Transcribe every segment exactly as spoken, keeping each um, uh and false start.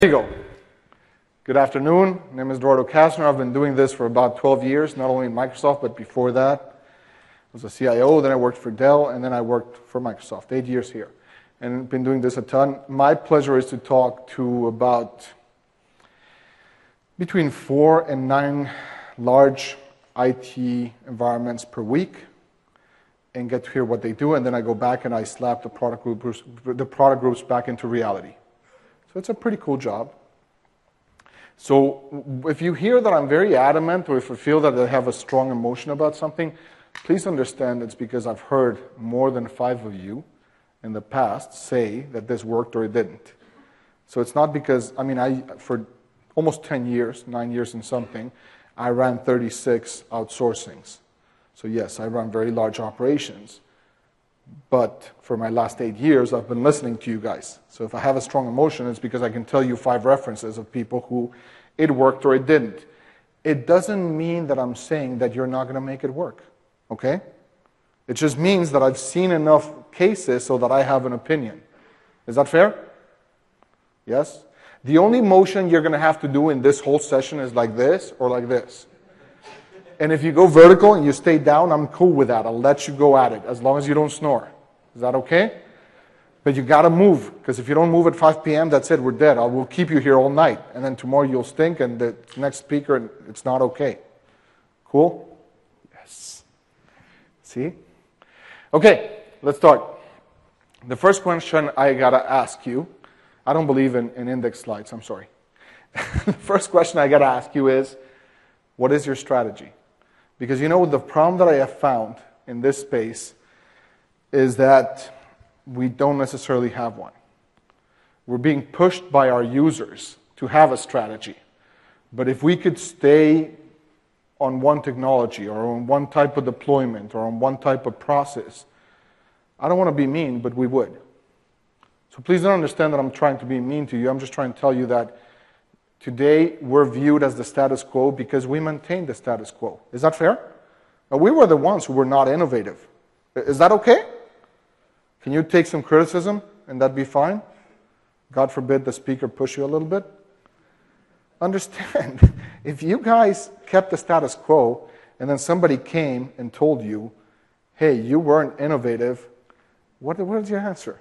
There you go. Good afternoon. My name is Eduardo Kastner. I've been doing this for about twelve years, not only in Microsoft, but before that, I was a C I O, then I worked for Dell, and then I worked for Microsoft, eight years here. And been doing this a ton. My pleasure is to talk to about between four and nine large I T environments per week and get to hear what they do, and then I go back and I slap the product groups, the product groups back into reality. So it's a pretty cool job. So if you hear that I'm very adamant, or if you feel that I have a strong emotion about something, please understand it's because I've heard more than five of you in the past say that this worked or it didn't. So it's not because, I mean, I for almost ten years, nine years and something, I ran thirty-six outsourcings. So yes, I run very large operations. But for my last eight years, I've been listening to you guys. So if I have a strong emotion, it's because I can tell you five references of people who it worked or it didn't. It doesn't mean that I'm saying that you're not going to make it work, okay? It just means that I've seen enough cases so that I have an opinion. Is that fair? Yes? The only motion you're going to have to do in this whole session is like this or like this. And if you go vertical and you stay down, I'm cool with that. I'll let you go at it, as long as you don't snore. Is that okay? But you got to move, because if you don't move at five p m, that's it, we're dead. I will keep you here all night. And then tomorrow you'll stink, and the next speaker, it's not okay. Cool? Yes. See? Okay, let's start. The first question I got to ask you, I don't believe in, in index slides, I'm sorry. The first question I got to ask you is, what is your strategy? Because you know, the problem that I have found in this space is that we don't necessarily have one. We're being pushed by our users to have a strategy. But if we could stay on one technology or on one type of deployment or on one type of process, I don't want to be mean, but we would. So please don't understand that I'm trying to be mean to you. I'm just trying to tell you that today, we're viewed as the status quo because we maintain the status quo. Is that fair? Now, we were the ones who were not innovative. Is that okay? Can you take some criticism and that be fine? God forbid the speaker push you a little bit. Understand, if you guys kept the status quo and then somebody came and told you, hey, you weren't innovative, what, what is your answer?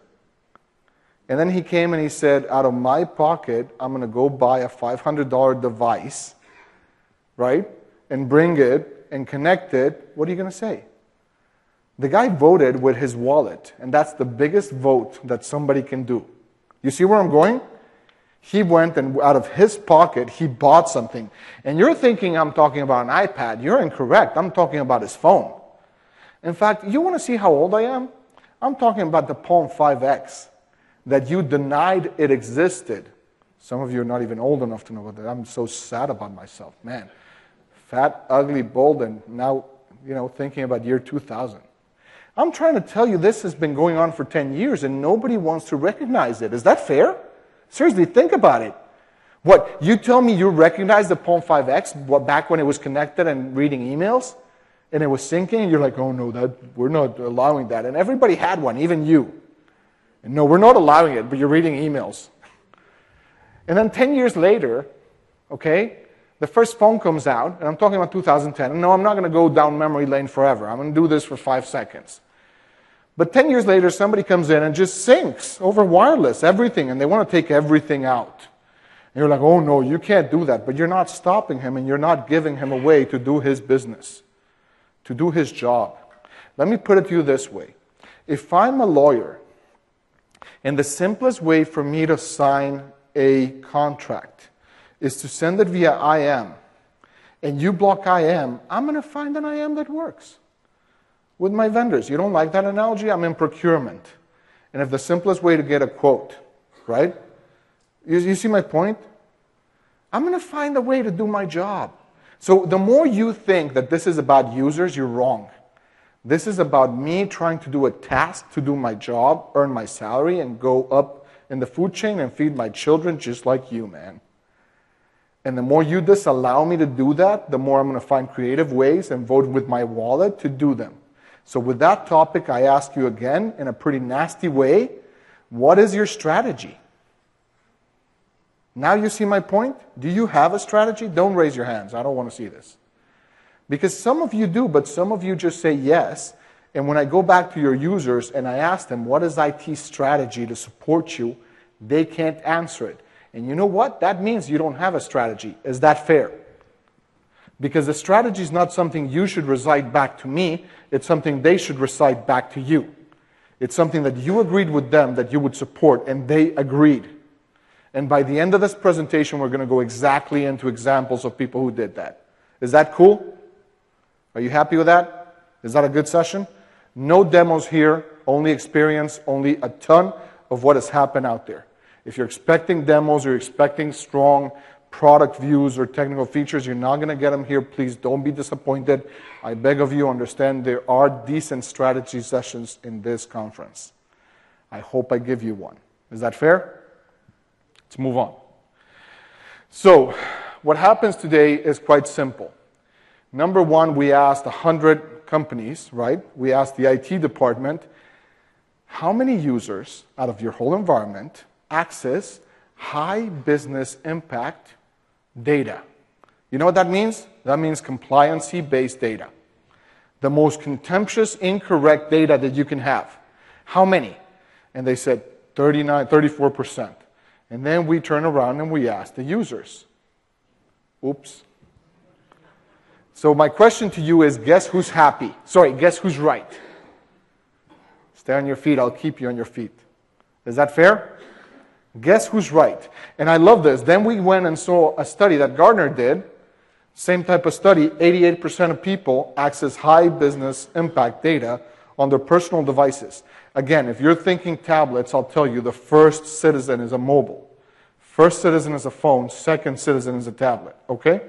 And then he came and he said, out of my pocket, I'm going to go buy a five hundred dollar device, right, and bring it and connect it. What are you going to say? The guy voted with his wallet, and that's the biggest vote that somebody can do. You see where I'm going? He went and out of his pocket, he bought something. And you're thinking I'm talking about an iPad. You're incorrect. I'm talking about his phone. In fact, you want to see how old I am? I'm talking about the Palm five X. That you denied it existed. Some of you are not even old enough to know about that. I'm so sad about myself, man. Fat, ugly, bold, and now, you know, thinking about year two thousand. I'm trying to tell you this has been going on for ten years and nobody wants to recognize it. Is that fair? Seriously, think about it. What, you tell me you recognize the Palm five X what, back when it was connected and reading emails? And it was syncing, and you're like, oh no, that we're not allowing that. And everybody had one, even you. And no, we're not allowing it, but you're reading emails. And then ten years later, okay, the first phone comes out, and I'm talking about two thousand ten. And no, I'm not going to go down memory lane forever. I'm going to do this for five seconds. But ten years later, somebody comes in and just syncs over wireless, everything, and they want to take everything out. And you're like, oh no, you can't do that. But you're not stopping him, and you're not giving him a way to do his business, to do his job. Let me put it to you this way. If I'm a lawyer, and the simplest way for me to sign a contract is to send it via I M, and you block I M, I'm going to find an I M that works with my vendors. You don't like that analogy? I'm in procurement. And if the simplest way to get a quote, right? You, you see my point? I'm going to find a way to do my job. So the more you think that this is about users, you're wrong. This is about me trying to do a task to do my job, earn my salary, and go up in the food chain and feed my children just like you, man. And the more you disallow me to do that, the more I'm going to find creative ways and vote with my wallet to do them. So with that topic, I ask you again, in a pretty nasty way, what is your strategy? Now you see my point? Do you have a strategy? Don't raise your hands. I don't want to see this. Because some of you do, but some of you just say yes. And when I go back to your users and I ask them, what is I T strategy to support you? They can't answer it. And you know what? That means you don't have a strategy. Is that fair? Because the strategy is not something you should recite back to me. It's something they should recite back to you. It's something that you agreed with them that you would support, and they agreed. And by the end of this presentation, we're going to go exactly into examples of people who did that. Is that cool? Are you happy with that? Is that a good session? No demos here, only experience, only a ton of what has happened out there. If you're expecting demos or you're expecting strong product views or technical features, you're not going to get them here. Please don't be disappointed. I beg of you, understand there are decent strategy sessions in this conference. I hope I give you one. Is that fair? Let's move on. So, what happens today is quite simple. Number one, we asked one hundred companies, right? We asked the I T department, how many users out of your whole environment access high business impact data? You know what that means? That means compliancy-based data. The most contemptuous, incorrect data that you can have. How many? And they said thirty-nine, thirty-four percent. And then we turn around and we ask the users. Oops. So my question to you is, guess who's happy? Sorry, guess who's right? Stay on your feet, I'll keep you on your feet. Is that fair? Guess who's right? And I love this. Then we went and saw a study that Gartner did. Same type of study, eighty-eight percent of people access high business impact data on their personal devices. Again, if you're thinking tablets, I'll tell you the first citizen is a mobile. First citizen is a phone, second citizen is a tablet, okay?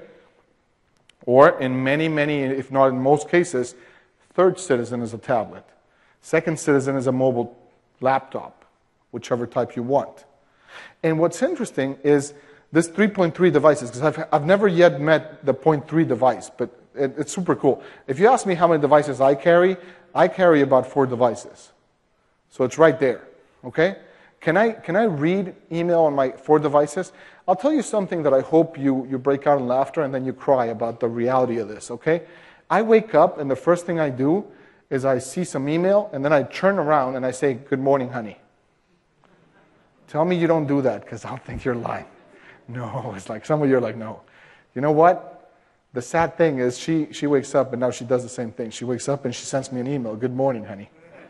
Or in many, many, if not in most cases, third citizen is a tablet. Second citizen is a mobile laptop, whichever type you want. And what's interesting is this three point three devices, because I've, I've never yet met the point three device, but it, it's super cool. If you ask me how many devices I carry, I carry about four devices. So it's right there, okay? Can I, can I read email on my four devices? I'll tell you something that I hope you, you break out in laughter and then you cry about the reality of this, okay? I wake up and the first thing I do is I see some email and then I turn around and I say, good morning, honey. Tell me you don't do that because I'll think you're lying. No, it's like some of you are like, no. You know what? The sad thing is she, she wakes up and now she does the same thing. She wakes up and she sends me an email, good morning, honey.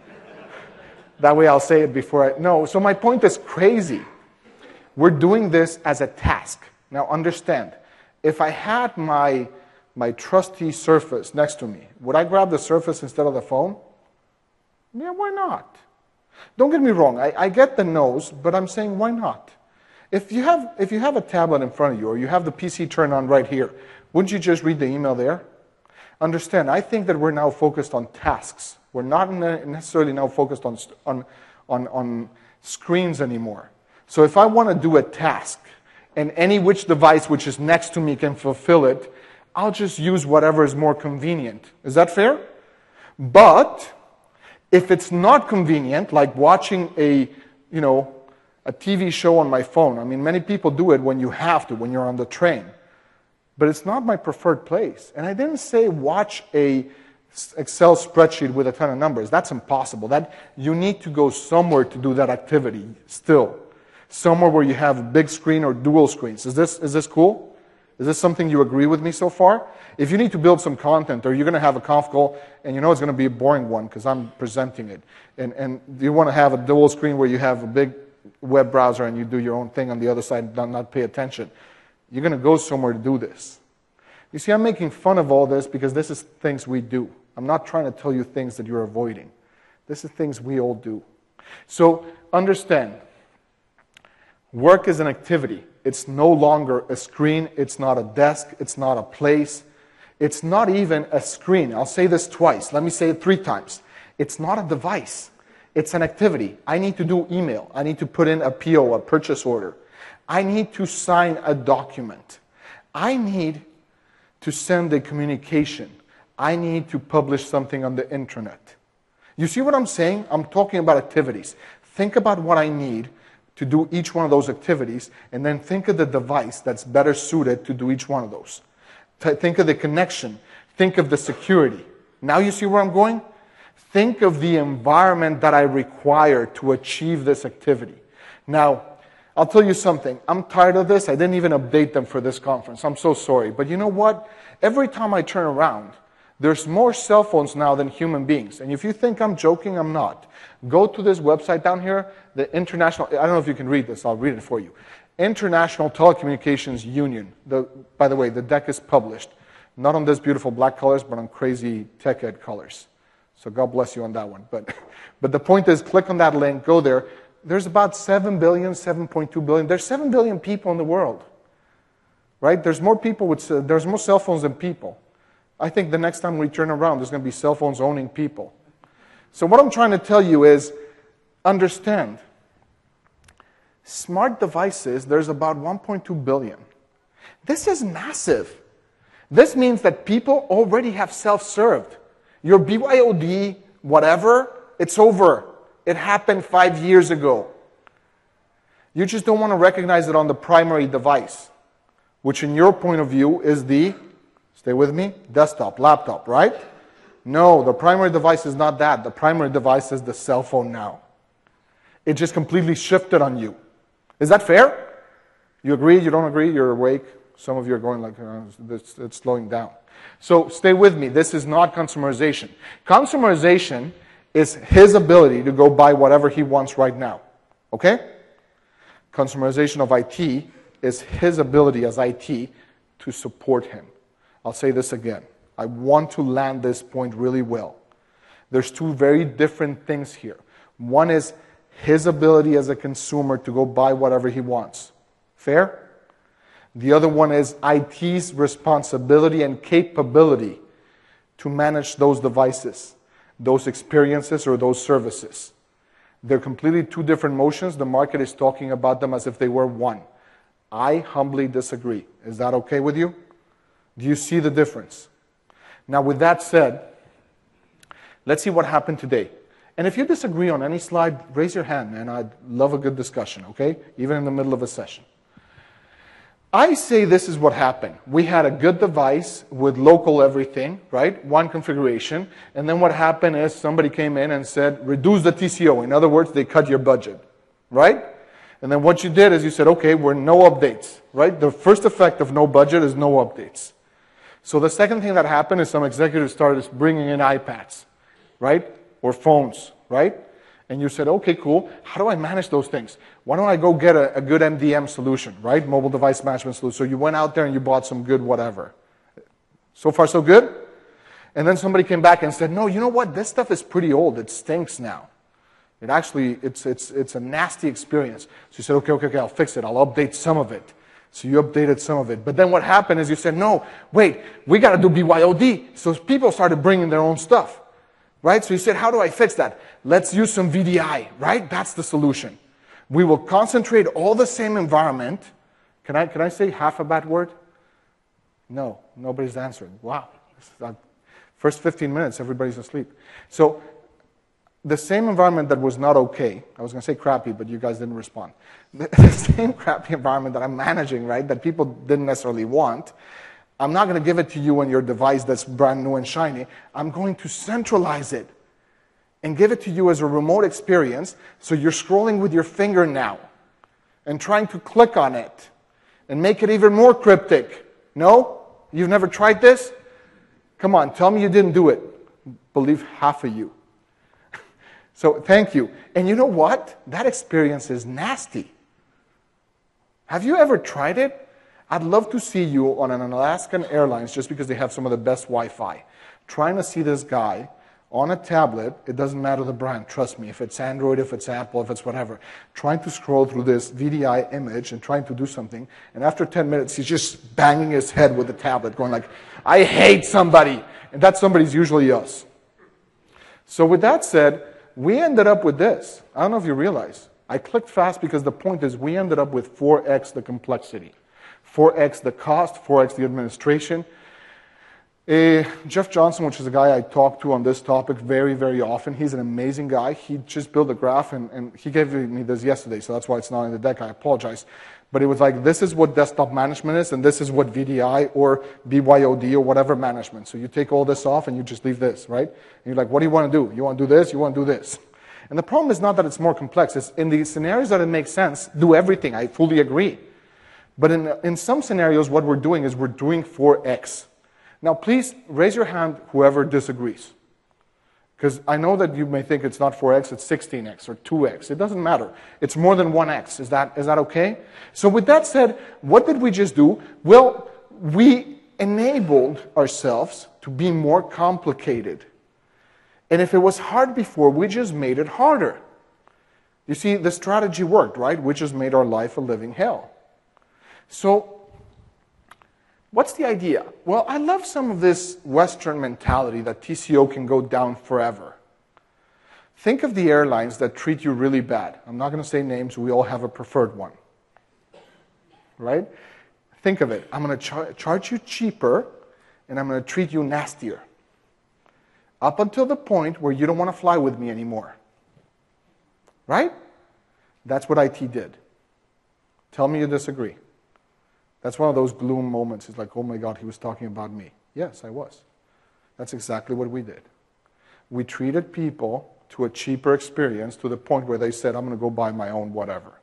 That way I'll say it before I... No, so my point is crazy. We're doing this as a task. Now understand, if I had my, my trusty Surface next to me, would I grab the Surface instead of the phone? Yeah, why not? Don't get me wrong, I, I get the no's, but I'm saying why not? If you, have, if you have a tablet in front of you or you have the P C turned on right here, wouldn't you just read the email there? Understand, I think that we're now focused on tasks. We're not necessarily now focused on, on, on, on screens anymore. So if I want to do a task, and any which device which is next to me can fulfill it, I'll just use whatever is more convenient. Is that fair? But if it's not convenient, like watching a, you know, a T V show on my phone, I mean, many people do it when you have to, when you're on the train. But it's not my preferred place. And I didn't say watch a Excel spreadsheet with a ton of numbers. That's impossible. That you need to go somewhere to do that activity still. Somewhere where you have a big screen or dual screens. Is this, is this cool? Is this something you agree with me so far? If you need to build some content or you're going to have a conf call and you know it's going to be a boring one because I'm presenting it, and, and you want to have a dual screen where you have a big web browser and you do your own thing on the other side, not, not pay attention, you're going to go somewhere to do this. You see, I'm making fun of all this because this is things we do. I'm not trying to tell you things that you're avoiding. This is things we all do. So understand, work is an activity. It's no longer a screen. It's not a desk. It's not a place. It's not even a screen. I'll say this twice. Let me say it three times. It's not a device. It's an activity. I need to do email. I need to put in a P O, a purchase order. I need to sign a document. I need to send a communication. I need to publish something on the internet. You see what I'm saying? I'm talking about activities. Think about what I need to to do each one of those activities, and then think of the device that's better suited to do each one of those. Think of the connection. Think of the security. Now you see where I'm going? Think of the environment that I require to achieve this activity. Now, I'll tell you something. I'm tired of this. I didn't even update them for this conference. I'm so sorry. But you know what? Every time I turn around, there's more cell phones now than human beings. And if you think I'm joking, I'm not. Go to this website down here, the International, I don't know if you can read this, I'll read it for you. International Telecommunications Union. The, by the way, the deck is published. Not on this beautiful black colors, but on crazy tech ed colors. So God bless you on that one. But, but the point is, click on that link, go there. There's about seven billion, seven point two billion. There's seven billion people in the world. Right? There's more people with, there's more cell phones than people. I think the next time we turn around, there's going to be cell phones owning people. So what I'm trying to tell you is, understand, smart devices, there's about one point two billion. This is massive. This means that people already have self-served. Your B Y O D, whatever, it's over. It happened five years ago. You just don't want to recognize it on the primary device, which in your point of view is the, stay with me, desktop, laptop, right? No, the primary device is not that. The primary device is the cell phone now. It just completely shifted on you. Is that fair? You agree? You don't agree? You're awake? Some of you are going like, uh, it's, it's slowing down. So stay with me. This is not consumerization. Consumerization is his ability to go buy whatever he wants right now. Okay? Consumerization of I T is his ability as I T to support him. I'll say this again. I want to land this point really well. There's two very different things here. One is his ability as a consumer to go buy whatever he wants. Fair? The other one is I T's responsibility and capability to manage those devices, those experiences, or those services. They're completely two different motions. The market is talking about them as if they were one. I humbly disagree. Is that okay with you? Do you see the difference? Now, with that said, let's see what happened today. And if you disagree on any slide, raise your hand, man. I'd love a good discussion, okay? Even in the middle of a session. I say this is what happened. We had a good device with local everything, right? One configuration. And then what happened is somebody came in and said, reduce the T C O. In other words, they cut your budget, right? And then what you did is you said, okay, we're no updates, right? The first effect of no budget is no updates. So the second thing that happened is some executives started bringing in iPads, right? Or phones, right? And you said, okay, cool. How do I manage those things? Why don't I go get a, a good M D M solution, right? Mobile device management solution. So you went out there and you bought some good whatever. So far, so good? And then somebody came back and said, no, you know what? This stuff is pretty old. It stinks now. It actually, it's, it's, it's a nasty experience. So you said, okay, okay, okay, I'll fix it. I'll update some of it. So you updated some of it. But then what happened is you said, no, wait, we got to do B Y O D. So people started bringing their own stuff. Right? So you said, how do I fix that? Let's use some V D I, right? That's the solution. We will concentrate all the same environment. Can I, can I say half a bad word? No, nobody's answering. Wow. First fifteen minutes, everybody's asleep. So the same environment that was not okay, I was going to say crappy, but you guys didn't respond. The, the same crappy environment that I'm managing, right, that people didn't necessarily want, I'm not going to give it to you on your device that's brand new and shiny. I'm going to centralize it and give it to you as a remote experience, so you're scrolling with your finger now and trying to click on it and make it even more cryptic. No? You've never tried this? Come on, tell me you didn't do it. Believe half of you. So thank you. And you know what? That experience is nasty. Have you ever tried it? I'd love to see you on an Alaskan Airlines, just because they have some of the best Wi-Fi, trying to see this guy on a tablet. It doesn't matter the brand, trust me. If it's Android, if it's Apple, if it's whatever, trying to scroll through this V D I image and trying to do something, and after ten minutes, he's just banging his head with the tablet, going like, I hate somebody. And that somebody's usually us. So with that said, we ended up with this. I don't know if you realize. I clicked fast because the point is we ended up with four X the complexity. four X the cost, four X the administration. Uh, Jeff Johnson, which is a guy I talk to on this topic very, very often, he's an amazing guy. He just built a graph, and, and he gave me this yesterday, so that's why it's not in the deck. I apologize. But it was like, this is what desktop management is, and this is what V D I or B Y O D or whatever management. So you take all this off, and you just leave this, right? And you're like, what do you want to do? You want to do this? You want to do this? And the problem is not that it's more complex. It's in the scenarios that it makes sense, do everything. I fully agree. But in, in some scenarios, what we're doing is we're doing four X. Now, please raise your hand whoever disagrees. Because I know that you may think it's not four X, it's sixteen X or two X. It doesn't matter. It's more than one X. Is that, is that okay? So with that said, what did we just do? Well, we enabled ourselves to be more complicated. And if it was hard before, we just made it harder. You see, the strategy worked, right? We just made our life a living hell. So, what's the idea? Well, I love some of this Western mentality that T C O can go down forever. Think of the airlines that treat you really bad. I'm not going to say names. We all have a preferred one. Right? Think of it. I'm going to char- charge you cheaper, and I'm going to treat you nastier. Up until the point where you don't want to fly with me anymore. Right? That's what I T did. Tell me you disagree. That's one of those gloom moments. It's like, oh my God, he was talking about me. Yes, I was. That's exactly what we did. We treated people to a cheaper experience to the point where they said, I'm going to go buy my own whatever.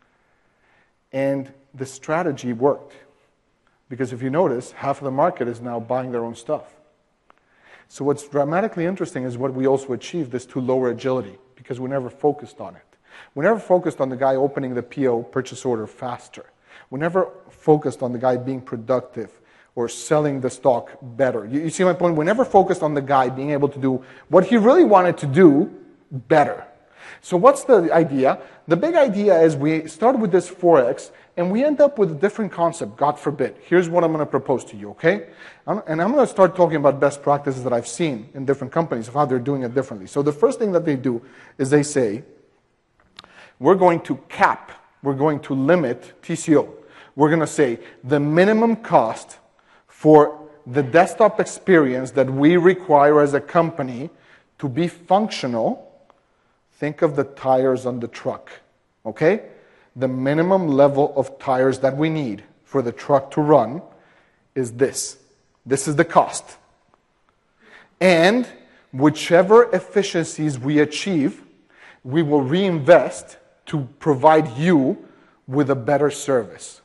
And the strategy worked. Because if you notice, half of the market is now buying their own stuff. So what's dramatically interesting is what we also achieved is to lower agility, because we never focused on it. We never focused on the guy opening the P O, purchase order, faster. We never focused on the guy being productive or selling the stock better. You, you see my point? We never focused on the guy being able to do what he really wanted to do better. So what's the idea? The big idea is we start with this four X, and we end up with a different concept, God forbid. Here's what I'm going to propose to you, okay? I'm, and I'm going to start talking about best practices that I've seen in different companies of how they're doing it differently. So the first thing that they do is they say, we're going to cap, we're going to limit T C O. We're going to say the minimum cost for the desktop experience that we require as a company to be functional. Think of the tires on the truck, okay? The minimum level of tires that we need for the truck to run is this. This is the cost. And whichever efficiencies we achieve, we will reinvest to provide you with a better service.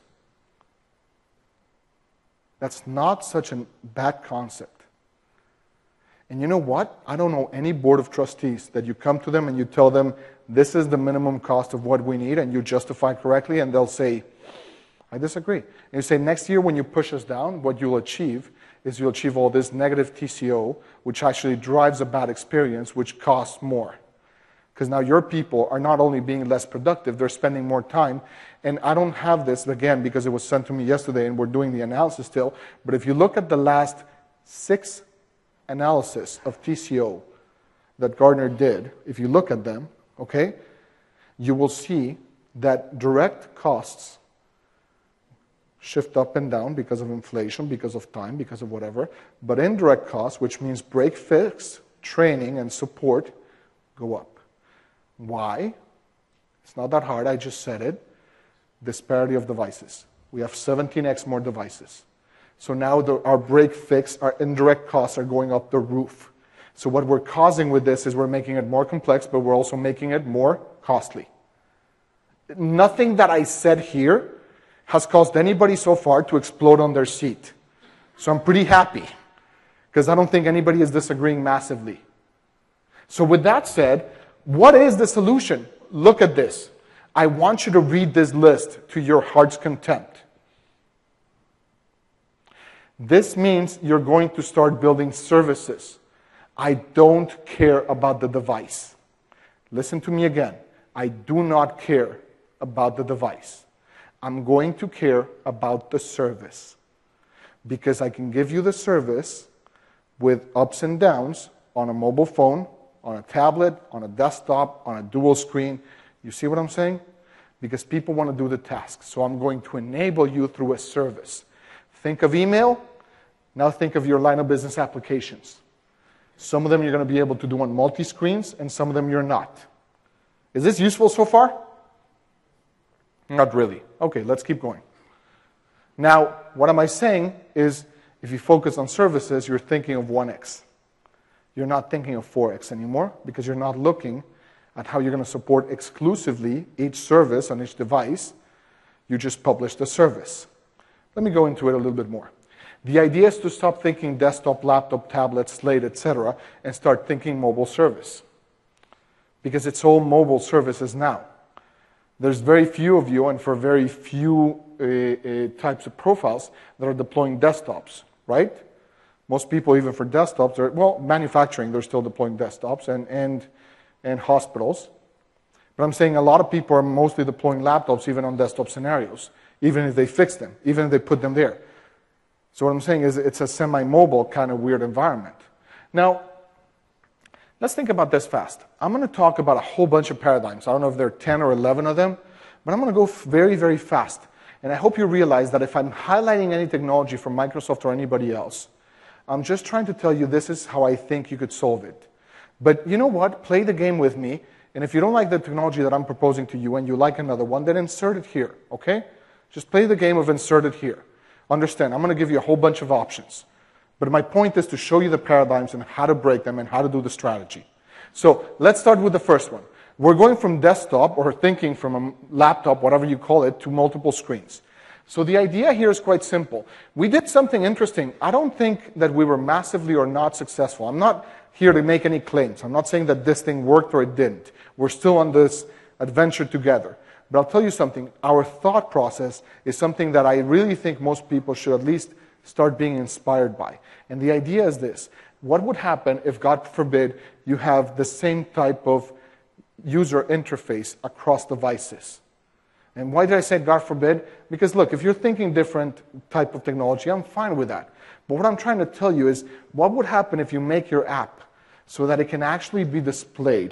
That's not such a bad concept. And you know what? I don't know any board of trustees that you come to them and you tell them, this is the minimum cost of what we need, and you justify correctly, and they'll say, I disagree. And you say, next year when you push us down, what you'll achieve is you'll achieve all this negative T C O, which actually drives a bad experience, which costs more. Because now your people are not only being less productive, they're spending more time. And I don't have this, again, because it was sent to me yesterday and we're doing the analysis still. But if you look at the last six analysis of T C O that Gartner did, if you look at them, okay, you will see that direct costs shift up and down because of inflation, because of time, because of whatever. But indirect costs, which means break fix, training, and support, go up. Why? It's not that hard, I just said it. Disparity of devices. We have seventeen X more devices. So now the, our break fix, our indirect costs are going up the roof. So what we're causing with this is we're making it more complex, but we're also making it more costly. Nothing that I said here has caused anybody so far to explode on their seat. So I'm pretty happy, because I don't think anybody is disagreeing massively. So with that said, what is the solution? Look at this. I want you to read this list to your heart's content. This means you're going to start building services. I don't care about the device. Listen to me again. I do not care about the device. I'm going to care about the service. Because I can give you the service with ups and downs on a mobile phone, on a tablet, on a desktop, on a dual screen. You see what I'm saying? Because people want to do the task. So I'm going to enable you through a service. Think of email. Now think of your line of business applications. Some of them you're going to be able to do on multi-screens, and some of them you're not. Is this useful so far? Not really. Okay, let's keep going. Now, what am I saying is, if you focus on services, you're thinking of one X. You're not thinking of four X anymore, because you're not looking at how you're going to support exclusively each service on each device. You just publish the service. Let me go into it a little bit more. The idea is to stop thinking desktop, laptop, tablet, slate, et cetera, and start thinking mobile service. Because it's all mobile services now. There's very few of you, and for very few uh, uh, types of profiles, that are deploying desktops, right? Most people, even for desktops, are, well, manufacturing, they're still deploying desktops, and, and, and hospitals. But I'm saying a lot of people are mostly deploying laptops, even on desktop scenarios, even if they fix them, even if they put them there. So what I'm saying is it's a semi-mobile kind of weird environment. Now, let's think about this fast. I'm going to talk about a whole bunch of paradigms. I don't know if there are ten or eleven of them, but I'm going to go very, very fast. And I hope you realize that if I'm highlighting any technology from Microsoft or anybody else, I'm just trying to tell you this is how I think you could solve it. But you know what? Play the game with me. And if you don't like the technology that I'm proposing to you and you like another one, then insert it here, okay? Just play the game of insert it here. Understand, I'm going to give you a whole bunch of options. But my point is to show you the paradigms and how to break them and how to do the strategy. So let's start with the first one. We're going from desktop, or thinking from a laptop, whatever you call it, to multiple screens. So the idea here is quite simple. We did something interesting. I don't think that we were massively or not successful. I'm not here to make any claims. I'm not saying that this thing worked or it didn't. We're still on this adventure together. But I'll tell you something. Our thought process is something that I really think most people should at least start being inspired by. And the idea is this. What would happen if, God forbid, you have the same type of user interface across devices? And why did I say God forbid? Because look, if you're thinking different type of technology, I'm fine with that. But what I'm trying to tell you is, what would happen if you make your app so that it can actually be displayed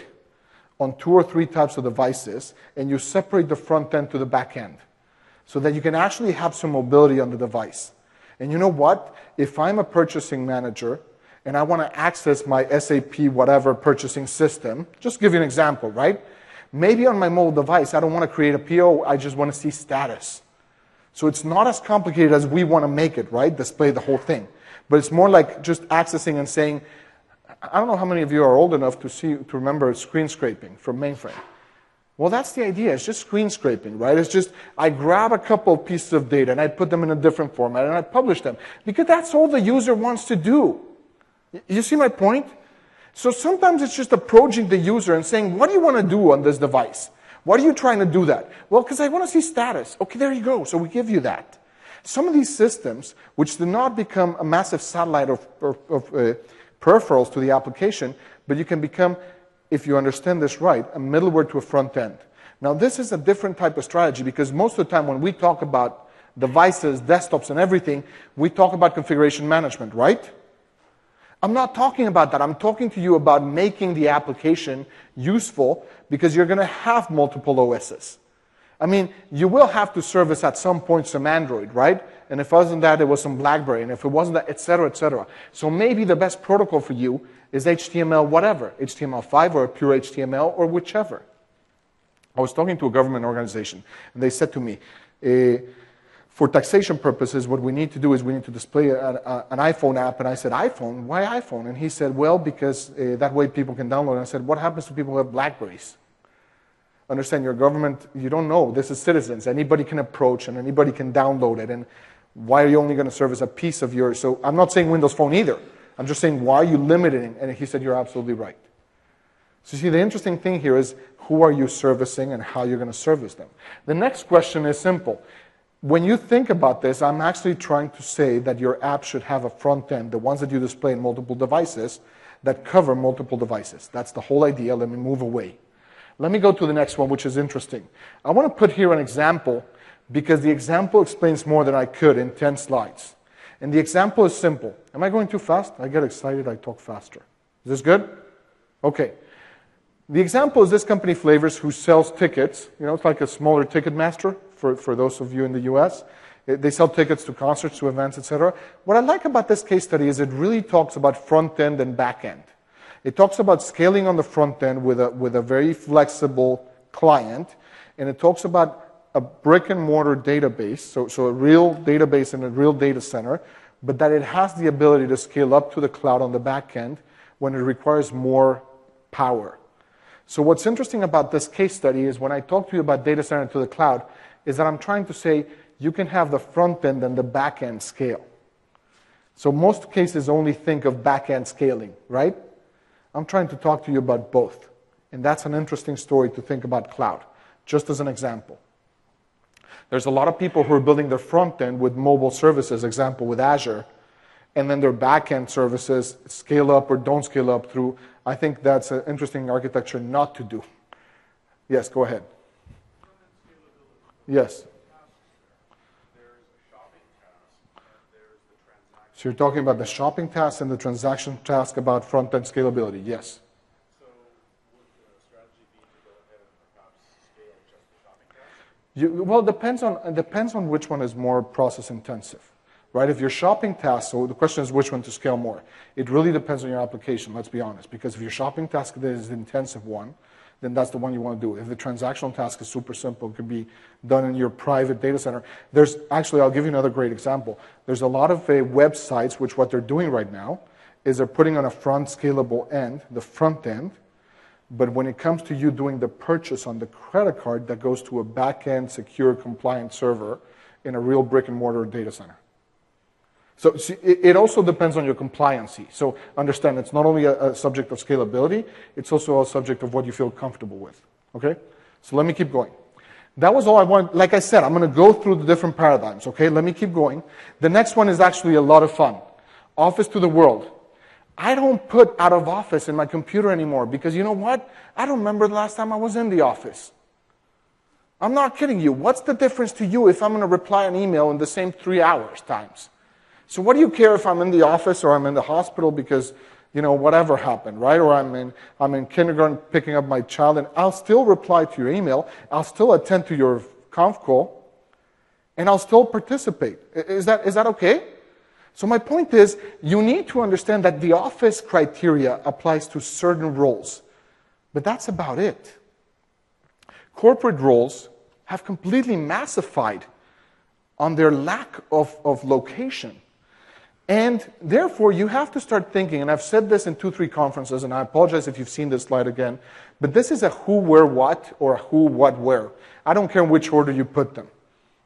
on two or three types of devices, and you separate the front end to the back end, so that you can actually have some mobility on the device? And you know what? If I'm a purchasing manager, and I want to access my S A P whatever purchasing system, just give you an example, right? Maybe on my mobile device, I don't want to create a P O, I just want to see status. So it's not as complicated as we want to make it, right? Display the whole thing. But it's more like just accessing and saying, I don't know how many of you are old enough to see to remember screen scraping from mainframe. Well, that's the idea. It's just screen scraping, right? It's just I grab a couple of pieces of data and I put them in a different format and I publish them. Because that's all the user wants to do. You see my point? So sometimes it's just approaching the user and saying, what do you want to do on this device? Why are you trying to do that? Well, because I want to see status. Okay, there you go. So we give you that. Some of these systems, which do not become a massive satellite of, of, of uh, peripherals to the application, but you can become, if you understand this right, a middleware to a front end. Now, this is a different type of strategy, because most of the time when we talk about devices, desktops, and everything, we talk about configuration management, right? I'm not talking about that. I'm talking to you about making the application useful, because you're going to have multiple O Ss. I mean, you will have to service at some point some Android, right? And if it wasn't that, it was some BlackBerry. And if it wasn't that, et cetera, et cetera. So maybe the best protocol for you is H T M L whatever, H T M L five or pure H T M L or whichever. I was talking to a government organization, and they said to me, eh, for taxation purposes, what we need to do is we need to display a, a, an iPhone app. And I said, iPhone? Why iPhone? And he said, well, because uh, that way people can download it. And I said, what happens to people who have BlackBerries? Understand, your government, you don't know. This is citizens. Anybody can approach and anybody can download it. And why are you only going to service a piece of yours? So I'm not saying Windows Phone either. I'm just saying, why are you limiting? And he said, you're absolutely right. So you see, the interesting thing here is, who are you servicing and how you're going to service them? The next question is simple. When you think about this, I'm actually trying to say that your app should have a front end, the ones that you display in multiple devices, that cover multiple devices. That's the whole idea. Let me move away. Let me go to the next one, which is interesting. I want to put here an example, because the example explains more than I could in ten slides. And the example is simple. Am I going too fast? I get excited, I talk faster. Is this good? Okay. The example is this company, Flavors, who sells tickets. You know, it's like a smaller Ticketmaster for, for those of you in the U S. They sell tickets to concerts, to events, et cetera. What I like about this case study is it really talks about front end and back end. It talks about scaling on the front end with a, with a very flexible client, and it talks about a brick and mortar database, so, so a real database in a real data center, but that it has the ability to scale up to the cloud on the back end when it requires more power. So what's interesting about this case study is when I talk to you about data center to the cloud, is that I'm trying to say you can have the front end and the back end scale. So most cases only think of back end scaling, right? I'm trying to talk to you about both. And that's an interesting story to think about cloud, just as an example. There's a lot of people who are building their front end with mobile services, example with Azure, and then their back end services scale up or don't scale up through. I think that's an interesting architecture not to do. Yes, go ahead. Yes. So you're talking about the shopping task and the transaction task about front-end scalability, yes. So would the strategy be to go ahead and perhaps scale just the shopping task? You, well, it depends on, it depends on which one is more process intensive, right? If your shopping task, so the question is which one to scale more. It really depends on your application, let's be honest, because if your shopping task is the intensive one, then that's the one you want to do. If the transactional task is super simple, it can be done in your private data center. There's actually, I'll give you another great example. There's a lot of uh, websites which what they're doing right now is they're putting on a front scalable end, the front end, but when it comes to you doing the purchase on the credit card, that goes to a back-end secure compliant server in a real brick and mortar data center. So see, it also depends on your compliancy. So understand, it's not only a, a subject of scalability, it's also a subject of what you feel comfortable with. Okay? So let me keep going. That was all I wanted. Like I said, I'm going to go through the different paradigms. Okay? Let me keep going. The next one is actually a lot of fun. Office to the world. I don't put out of office in my computer anymore because you know what? I don't remember the last time I was in the office. I'm not kidding you. What's the difference to you if I'm going to reply an email in the same three hours times? So what do you care if I'm in the office or I'm in the hospital because, you know, whatever happened, right? Or I'm in, I'm in kindergarten picking up my child, and I'll still reply to your email, I'll still attend to your conf call, and I'll still participate. Is that, is that okay? So my point is, you need to understand that the office criteria applies to certain roles, but that's about it. Corporate roles have completely massified on their lack of, of location. And therefore, you have to start thinking, and I've said this in two, three conferences, and I apologize if you've seen this slide again, but this is a who, where, what, or a who, what, where. I don't care in which order you put them.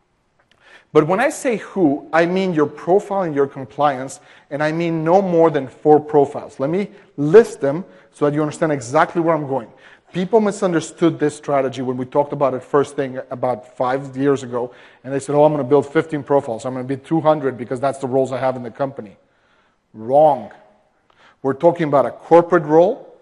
But when I say who, I mean your profile and your compliance, and I mean no more than four profiles. Let me list them so that you understand exactly where I'm going. People misunderstood this strategy when we talked about it first thing about five years ago, and they said, oh, I'm going to build fifteen profiles. I'm going to be two hundred because that's the roles I have in the company. Wrong. We're talking about a corporate role,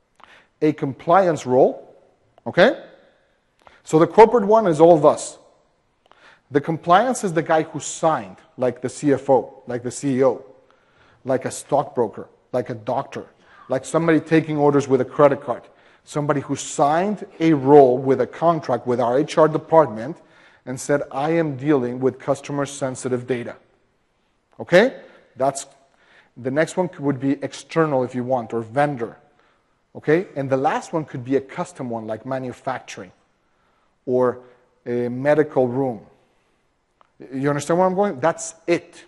a compliance role, okay? So the corporate one is all of us. The compliance is the guy who signed, like the C F O, like the C E O, like a stockbroker, like a doctor, like somebody taking orders with a credit card. Somebody who signed a role with a contract with our H R department and said, I am dealing with customer-sensitive data. Okay? That's, the next one would be external if you want, or vendor. Okay? And the last one could be a custom one, like manufacturing or a medical room. You understand where I'm going? That's it.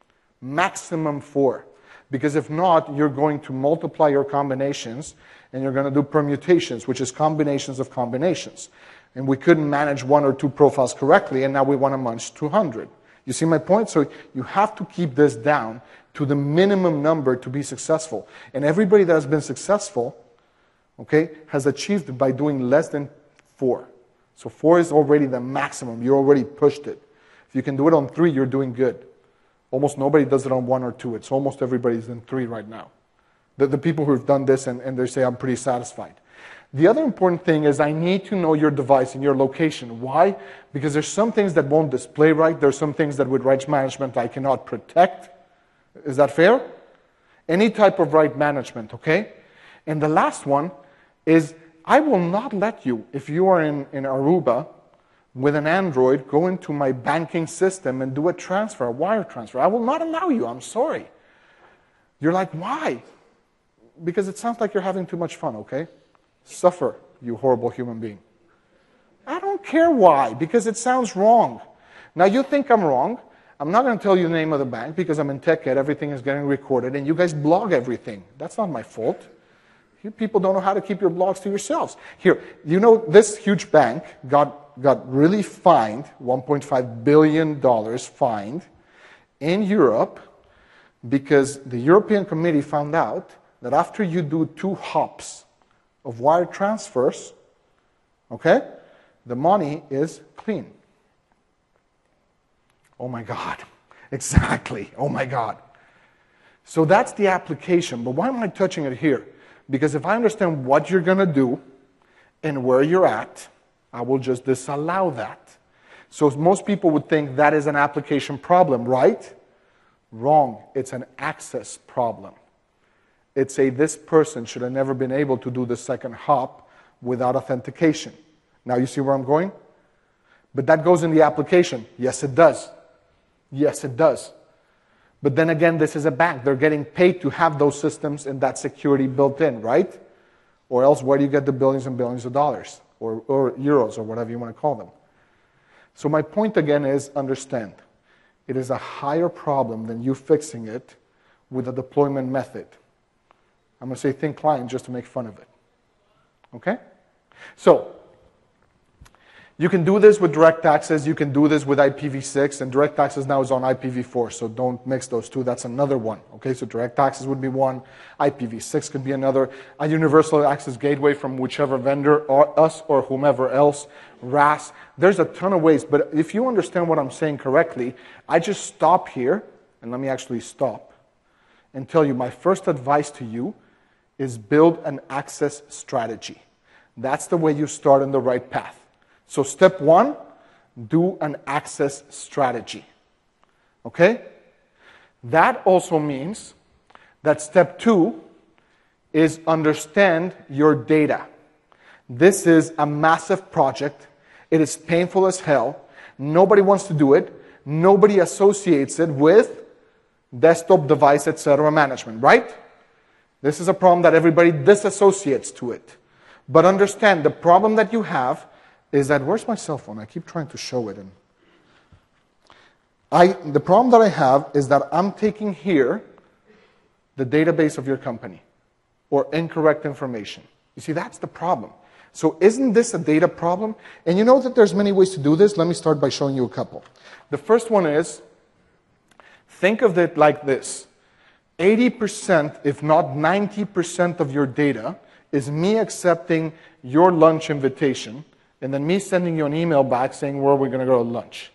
Maximum four. Because if not, you're going to multiply your combinations and you're going to do permutations, which is combinations of combinations. And we couldn't manage one or two profiles correctly, and now we want to munch two hundred. You see my point? So you have to keep this down to the minimum number to be successful. And everybody that has been successful, okay, has achieved it by doing less than four. So four is already the maximum. You already pushed it. If you can do it on three, you're doing good. Almost nobody does it on one or two. It's almost everybody's in three right now. The, the people who have done this and, and they say, I'm pretty satisfied. The other important thing is I need to know your device and your location. Why? Because there's some things that won't display right. There's some things that with rights management I cannot protect. Is that fair? Any type of right management, okay? And the last one is I will not let you, if you are in, in Aruba, with an Android, go into my banking system and do a transfer, a wire transfer. I will not allow you, I'm sorry. You're like, why? Because it sounds like you're having too much fun, okay? Suffer, you horrible human being. I don't care why, because it sounds wrong. Now you think I'm wrong. I'm not going to tell you the name of the bank because I'm in tech ed, everything is getting recorded, and you guys blog everything. That's not my fault. You people don't know how to keep your blogs to yourselves. Here, you know this huge bank got, got really fined, one point five billion dollars fined in Europe because the European Committee found out that after you do two hops of wire transfers, okay, the money is clean. Oh my God, exactly, oh my God. So that's the application, but why am I touching it here? Because if I understand what you're going to do and where you're at, I will just disallow that. So most people would think that is an application problem, right? Wrong, it's an access problem. It's a this person should have never been able to do the second hop without authentication. Now you see where I'm going? But that goes in the application. Yes, it does. Yes, it does. But then again, this is a bank. They're getting paid to have those systems and that security built in, right? Or else where do you get the billions and billions of dollars? Or, or euros, or whatever you want to call them. So my point again is, understand, it is a higher problem than you fixing it with a deployment method. I'm going to say thin client just to make fun of it. Okay? So, you can do this with direct access, you can do this with I P v six, and direct access now is on I P v four, so don't mix those two, that's another one. Okay, so direct access would be one, I P v six could be another, a universal access gateway from whichever vendor, or us or whomever else, R A S, there's a ton of ways, but if you understand what I'm saying correctly, I just stop here, and let me actually stop, and tell you my first advice to you is build an access strategy. That's the way you start on the right path. So step one, do an access strategy. Okay? That also means that step two is understand your data. This is a massive project. It is painful as hell. Nobody wants to do it. Nobody associates it with desktop device, et cetera management, right? This is a problem that everybody disassociates to it. But understand, the problem that you have is that, where's my cell phone? I keep trying to show it. And I, the problem that I have is that I'm taking here the database of your company or incorrect information. You see, that's the problem. So isn't this a data problem? And you know that there's many ways to do this. Let me start by showing you a couple. The first one is, think of it like this. eighty percent, if not ninety percent of your data is me accepting your lunch invitation and then me sending you an email back saying where we're going to go to lunch.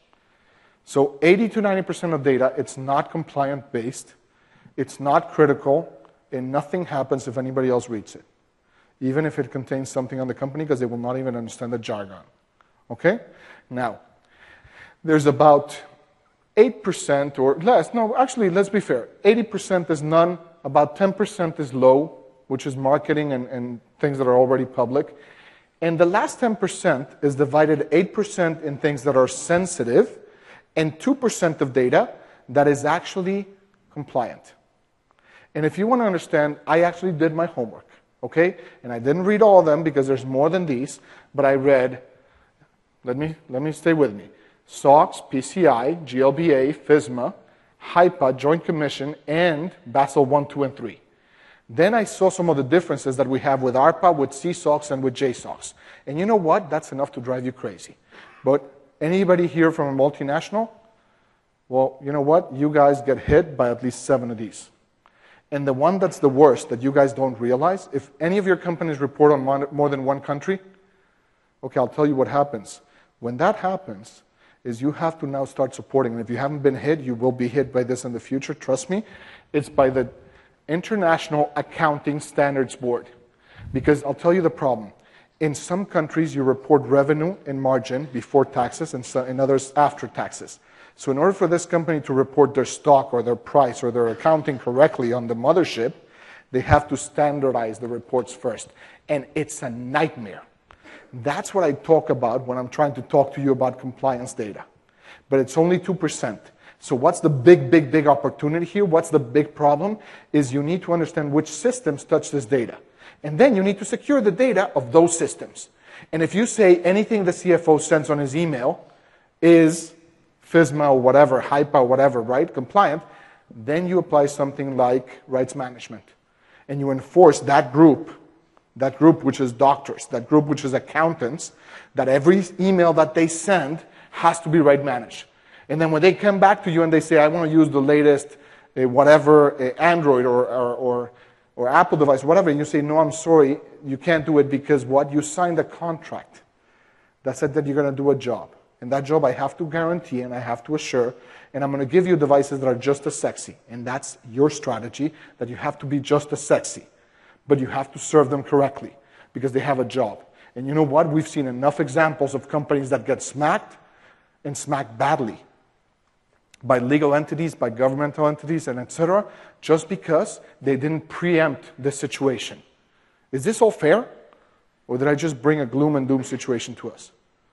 So eighty to ninety percent of data, it's not compliant based, it's not critical, and nothing happens if anybody else reads it. Even if it contains something on the company, because they will not even understand the jargon. Okay? Now, there's about eight percent or less, no, actually, let's be fair. eighty percent is none, about ten percent is low, which is marketing and, and things that are already public. And the last ten percent is divided eight percent in things that are sensitive and two percent of data that is actually compliant. And if you want to understand, I actually did my homework, okay? And I didn't read all of them because there's more than these, but I read, let me, let me stay with me, SOX, P C I, G L B A, FISMA, HIPAA, Joint Commission, and Basel one, two, and three. Then I saw some of the differences that we have with ARPA, with C SOX, and with J SOX. And you know what? That's enough to drive you crazy. But anybody here from a multinational? Well, you know what? You guys get hit by at least seven of these. And the one that's the worst that you guys don't realize, if any of your companies report on one, more than one country, okay, I'll tell you what happens. When that happens, is you have to now start supporting. And if you haven't been hit, you will be hit by this in the future. Trust me. It's by the International Accounting Standards Board. Because I'll tell you the problem. In some countries, you report revenue and margin before taxes, and so in others, after taxes. So in order for this company to report their stock or their price or their accounting correctly on the mothership, they have to standardize the reports first. And it's a nightmare. That's what I talk about when I'm trying to talk to you about compliance data. But it's only two percent. So what's the big, big, big opportunity here? What's the big problem? Is you need to understand which systems touch this data. And then you need to secure the data of those systems. And if you say anything the C F O sends on his email is FISMA or whatever, HIPAA, whatever, right, compliant, then you apply something like rights management. And you enforce that group, that group which is doctors, that group which is accountants, that every email that they send has to be right managed. And then when they come back to you and they say, I want to use the latest uh, whatever, uh, Android or, or, or, or Apple device, whatever, and you say, no, I'm sorry, you can't do it because what? You signed a contract that said that you're going to do a job. And that job I have to guarantee and I have to assure, and I'm going to give you devices that are just as sexy. And that's your strategy, that you have to be just as sexy. But you have to serve them correctly because they have a job. And you know what? We've seen enough examples of companies that get smacked and smacked badly by legal entities, by governmental entities, and et cetera, just because they didn't preempt the situation. Is this all fair? Or did I just bring a gloom and doom situation to us?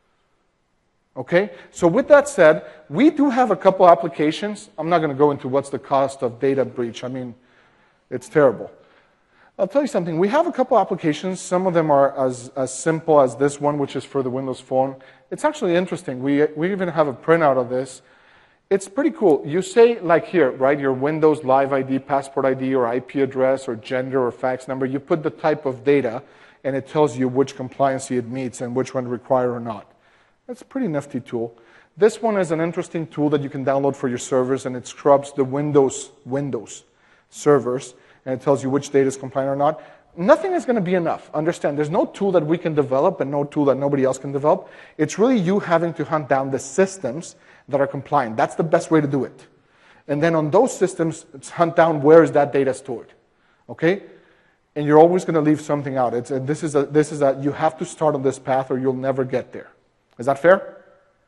Okay, so with that said, we do have a couple applications. I'm not going to go into what's the cost of data breach. I mean, it's terrible. I'll tell you something. We have a couple applications. Some of them are as, as simple as this one, which is for the Windows Phone. It's actually interesting. We, we even have a printout of this. It's pretty cool. You say, like here, right, your Windows Live I D, Passport I D, or I P address, or gender, or fax number. You put the type of data, and it tells you which compliancy it meets and which one require or not. That's a pretty nifty tool. This one is an interesting tool that you can download for your servers, and it scrubs the Windows Windows servers, and it tells you which data is compliant or not. Nothing is going to be enough. Understand, there's no tool that we can develop and no tool that nobody else can develop. It's really you having to hunt down the systems that are compliant. That's the best way to do it. And then on those systems, it's hunt down where is that data stored. Okay? And you're always going to leave something out. It's, this is a, this is a, you have to start on this path or you'll never get there. Is that fair?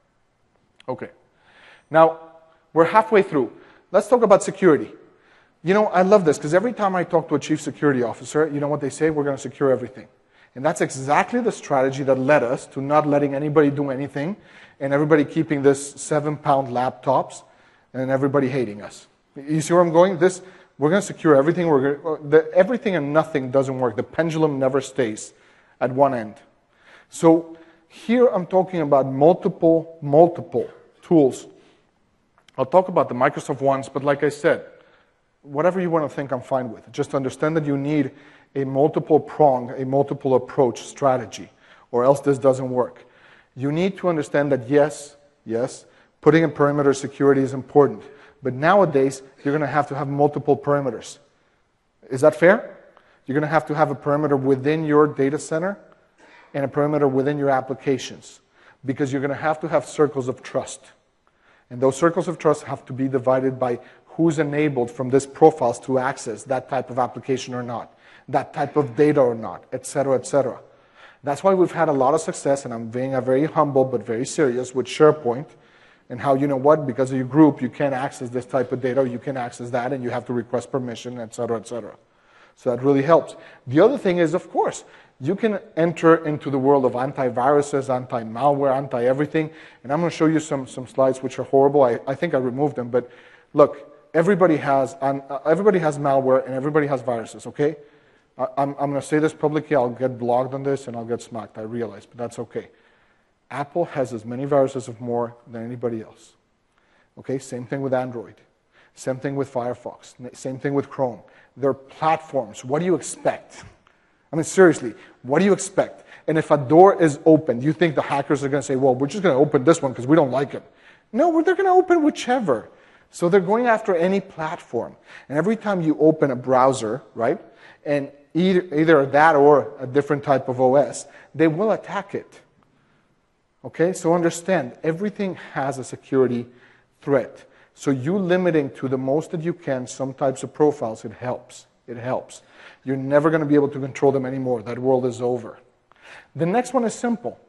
Okay. Now, we're halfway through. Let's talk about security. You know, I love this because every time I talk to a chief security officer, you know what they say? We're going to secure everything. And that's exactly the strategy that led us to not letting anybody do anything and everybody keeping this seven-pound laptops and everybody hating us. You see where I'm going? This, we're going to secure everything. We're going, the, everything and nothing doesn't work. The pendulum never stays at one end. So here I'm talking about multiple, multiple tools. I'll talk about the Microsoft ones, but like I said, whatever you want to think, I'm fine with. Just understand that you need a multiple prong, a multiple approach strategy, or else this doesn't work. You need to understand that yes, yes, putting in perimeter security is important, but nowadays you're going to have to have multiple perimeters. Is that fair? You're going to have to have a perimeter within your data center and a perimeter within your applications, because you're going to have to have circles of trust. And those circles of trust have to be divided by who's enabled from these profiles to access that type of application or not, that type of data or not, et cetera, et cetera. That's why we've had a lot of success, and I'm being a very humble but very serious with SharePoint, and how, you know what, because of your group, you can't access this type of data, or you can access that, and you have to request permission, et cetera, et cetera. So that really helps. The other thing is, of course, you can enter into the world of antiviruses, anti-malware, anti-everything, and I'm going to show you some, some slides which are horrible. I, I think I removed them, but look, everybody has, um, everybody has malware and everybody has viruses, okay? I, I'm, I'm going to say this publicly. I'll get blogged on this and I'll get smacked, I realize, but that's okay. Apple has as many viruses of more than anybody else. Okay, same thing with Android. Same thing with Firefox. Same thing with Chrome. They're platforms. What do you expect? I mean, seriously, what do you expect? And if a door is open, do you think the hackers are going to say, well, we're just going to open this one because we don't like it? No, they're going to open whichever. So they're going after any platform. And every time you open a browser, right, and either, either that or a different type of O S, they will attack it. Okay, so understand, everything has a security threat. So you limiting to the most that you can some types of profiles, it helps. It helps. You're never going to be able to control them anymore. That world is over. The next one is simple.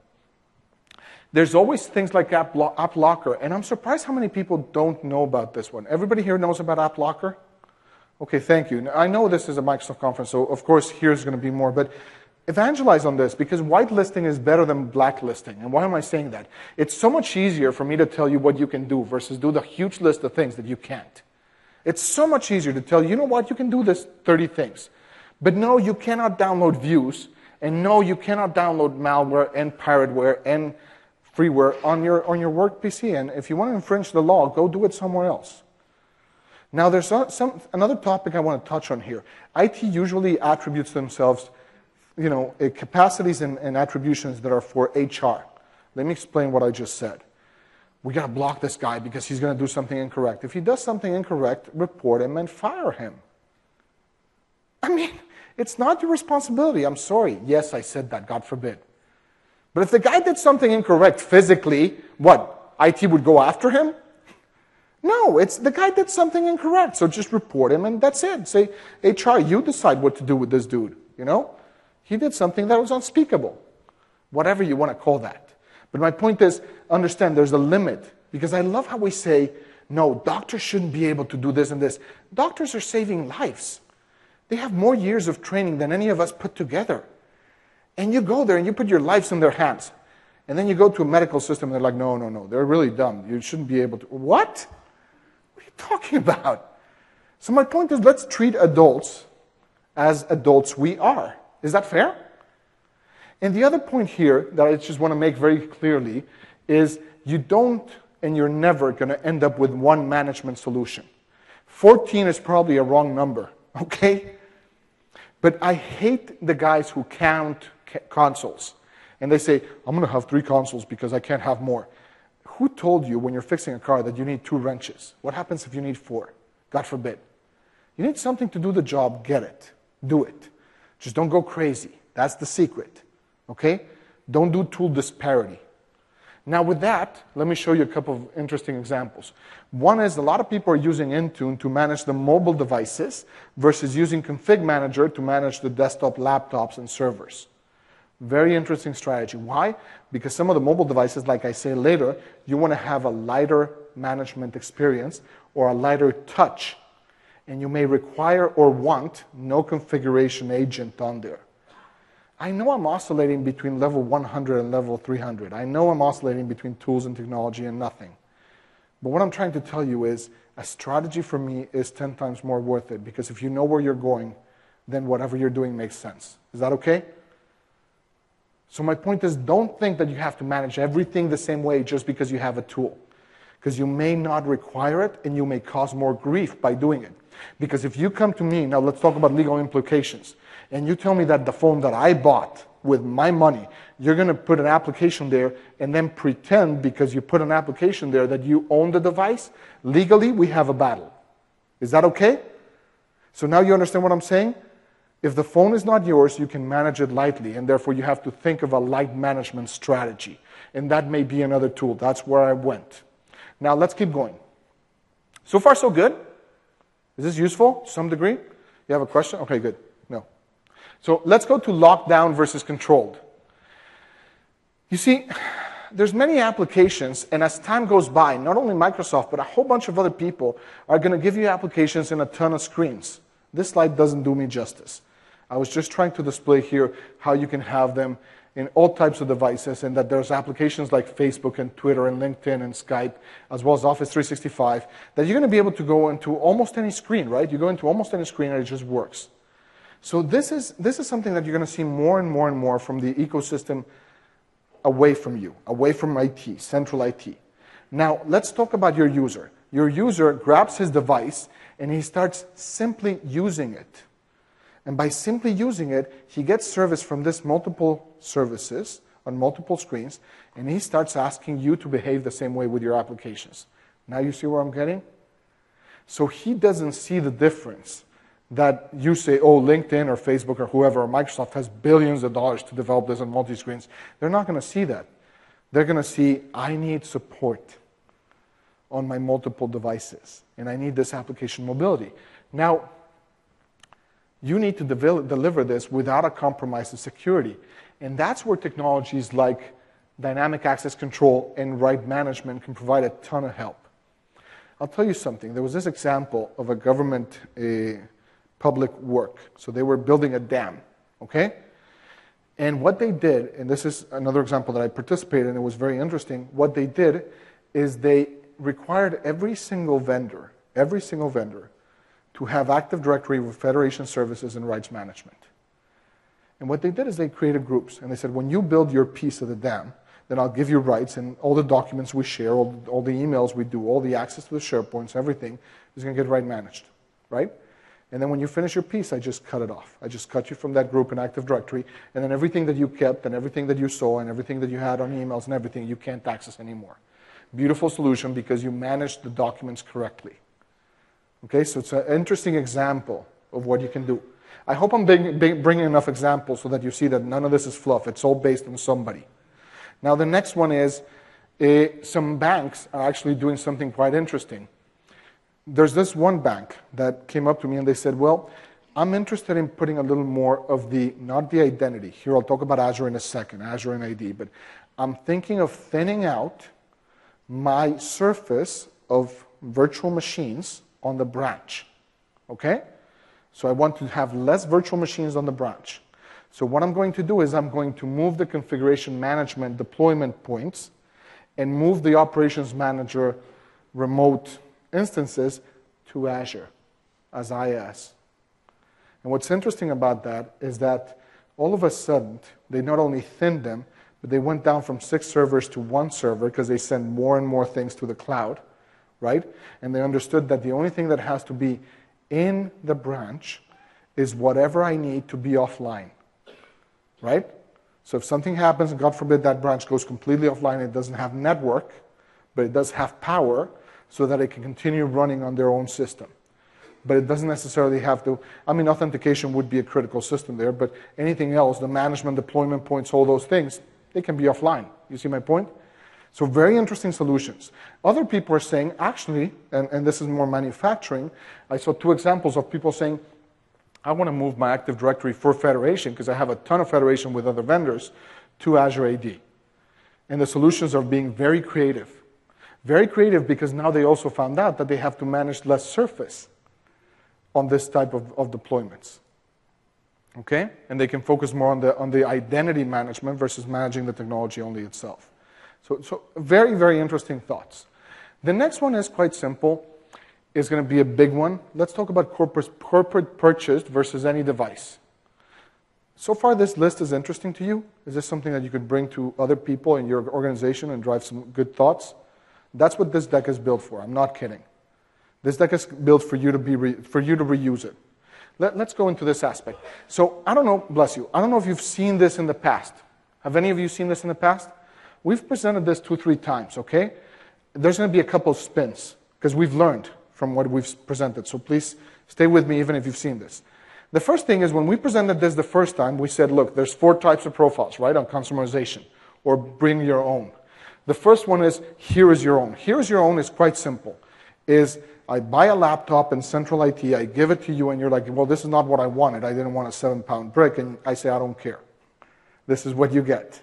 There's always things like App, Lo- App Locker, and I'm surprised how many people don't know about this one. Everybody here knows about App Locker? Okay, thank you. Now, I know this is a Microsoft conference, so of course here's going to be more, but evangelize on this, because whitelisting is better than blacklisting. And why am I saying that? It's so much easier for me to tell you what you can do versus do the huge list of things that you can't. It's so much easier to tell you, you know what, you can do this thirty things. But no, you cannot download views, and no, you cannot download malware and pirateware and freeware on your, on your work P C. And if you want to infringe the law, go do it somewhere else. Now, there's some, another topic I want to touch on here. I T usually attributes themselves, you know, capacities and, and attributions that are for H R. Let me explain what I just said. We got to block this guy because he's going to do something incorrect. If he does something incorrect, report him and fire him. I mean, it's not your responsibility. I'm sorry. Yes, I said that, God forbid. But if the guy did something incorrect physically, what, I T would go after him? No, it's the guy did something incorrect, so just report him and that's it. Say, H R, you decide what to do with this dude, you know? He did something that was unspeakable. Whatever you want to call that. But my point is, understand there's a limit. Because I love how we say, no, doctors shouldn't be able to do this and this. Doctors are saving lives. They have more years of training than any of us put together. And you go there and you put your lives in their hands. And then you go to a medical system and they're like, no, no, no, they're really dumb. You shouldn't be able to. What? What are you talking about? So my point is, let's treat adults as adults we are. Is that fair? And the other point here that I just want to make very clearly is you don't and you're never going to end up with one management solution. fourteen is probably a wrong number, okay? But I hate the guys who count consoles. And they say, I'm going to have three consoles because I can't have more. Who told you when you're fixing a car that you need two wrenches? What happens if you need four? God forbid. You need something to do the job, get it. Do it. Just don't go crazy. That's the secret. Okay? Don't do tool disparity. Now with that, let me show you a couple of interesting examples. One is a lot of people are using Intune to manage the mobile devices versus using Config Manager to manage the desktop laptops and servers. Very interesting strategy. Why? Because some of the mobile devices, like I say later, you want to have a lighter management experience or a lighter touch. And you may require or want no configuration agent on there. I know I'm oscillating between level one hundred and level three hundred. I know I'm oscillating between tools and technology and nothing. But what I'm trying to tell you is a strategy for me is ten times more worth it, because if you know where you're going, then whatever you're doing makes sense. Is that okay? So my point is, don't think that you have to manage everything the same way just because you have a tool. Because you may not require it and you may cause more grief by doing it. Because if you come to me, now let's talk about legal implications, and you tell me that the phone that I bought with my money, you're going to put an application there and then pretend because you put an application there that you own the device, legally we have a battle. Is that okay? So now you understand what I'm saying? If the phone is not yours, you can manage it lightly, and therefore you have to think of a light management strategy. And that may be another tool. That's where I went. Now let's keep going. So far so good? Is this useful to some degree? You have a question? Okay, good. No. So let's go to lockdown versus controlled. You see, there's many applications, and as time goes by, not only Microsoft, but a whole bunch of other people are going to give you applications in a ton of screens. This slide doesn't do me justice. I was just trying to display here how you can have them in all types of devices, and that there's applications like Facebook and Twitter and LinkedIn and Skype, as well as Office three sixty-five, that you're going to be able to go into almost any screen, right? You go into almost any screen and it just works. So this is, this is something that you're going to see more and more and more from the ecosystem away from you, away from I T, central I T. Now, let's talk about your user. Your user grabs his device and he starts simply using it. And by simply using it, he gets service from this multiple services on multiple screens, and he starts asking you to behave the same way with your applications. Now you see where I'm getting? So he doesn't see the difference that you say, oh, LinkedIn or Facebook or whoever or Microsoft has billions of dollars to develop this on multi-screens. They're not going to see that. They're going to see, I need support on my multiple devices, and I need this application mobility. Now, you need to devel- deliver this without a compromise of security. And that's where technologies like dynamic access control and right management can provide a ton of help. I'll tell you something. There was this example of a government uh, public work. So they were building a dam, okay? And what they did, and this is another example that I participated in, it was very interesting. What they did is they required every single vendor, every single vendor, to have Active Directory with Federation services and rights management. And what they did is they created groups, and they said, when you build your piece of the dam, then I'll give you rights, and all the documents we share, all, all the emails we do, all the access to the SharePoints, everything is going to get right managed, right? And then when you finish your piece, I just cut it off. I just cut you from that group in Active Directory, and then everything that you kept, and everything that you saw, and everything that you had on emails and everything, you can't access anymore. Beautiful solution because you managed the documents correctly. Okay, so it's an interesting example of what you can do. I hope I'm bring, bringing enough examples so that you see that none of this is fluff. It's all based on somebody. Now the next one is uh, some banks are actually doing something quite interesting. There's this one bank that came up to me and they said, well, I'm interested in putting a little more of the, not the identity. Here I'll talk about Azure in a second, Azure and I D, but I'm thinking of thinning out my surface of virtual machines on the branch, okay? So I want to have less virtual machines on the branch. So what I'm going to do is I'm going to move the configuration management deployment points and move the operations manager remote instances to Azure as I A S. And what's interesting about that is that all of a sudden, they not only thinned them, but they went down from six servers to one server because they send more and more things to the cloud, right? And they understood that the only thing that has to be in the branch is whatever I need to be offline, right? So if something happens, and God forbid that branch goes completely offline, it doesn't have network, but it does have power so that it can continue running on their own system. But it doesn't necessarily have to, I mean, authentication would be a critical system there, but anything else, the management, deployment points, all those things, they can be offline. You see my point? So very interesting solutions. Other people are saying, actually, and, and this is more manufacturing, I saw two examples of people saying, I want to move my Active Directory for Federation, because I have a ton of Federation with other vendors, to Azure A D. And the solutions are being very creative. Very creative because now they also found out that they have to manage less surface on this type of, of deployments. Okay? And they can focus more on the, on the identity management versus managing the technology only itself. So, so very, very interesting thoughts. The next one is quite simple. It's going to be a big one. Let's talk about corporate, corporate purchased versus any device. So far, this list is interesting to you? Is this something that you could bring to other people in your organization and drive some good thoughts? That's what this deck is built for. I'm not kidding. This deck is built for you to, be re, for you to reuse it. Let, let's go into this aspect. So I don't know, bless you, I don't know if you've seen this in the past. Have any of you seen this in the past? We've presented this two, three times, okay? There's going to be a couple of spins, because we've learned from what we've presented. So please stay with me even if you've seen this. The first thing is when we presented this the first time, we said, look, there's four types of profiles, right, on customization, or bring your own. The first one is, here is your own. Here is your own is quite simple. Is I buy a laptop in Central I T, I give it to you, and you're like, well, this is not what I wanted. I didn't want a seven-pound brick, and I say, I don't care. This is what you get.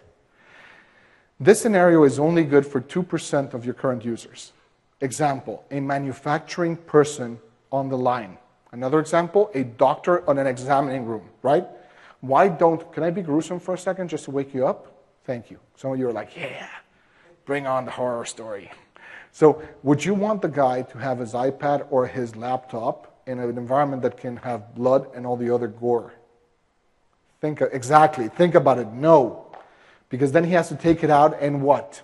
This scenario is only good for two percent of your current users. Example, a manufacturing person on the line. Another example, a doctor on an examining room, right? Why don't, can I be gruesome for a second just to wake you up? Thank you. Some of you are like, yeah, bring on the horror story. So would you want the guy to have his iPad or his laptop in an environment that can have blood and all the other gore? Think, exactly, think about it, no. Because then he has to take it out and what?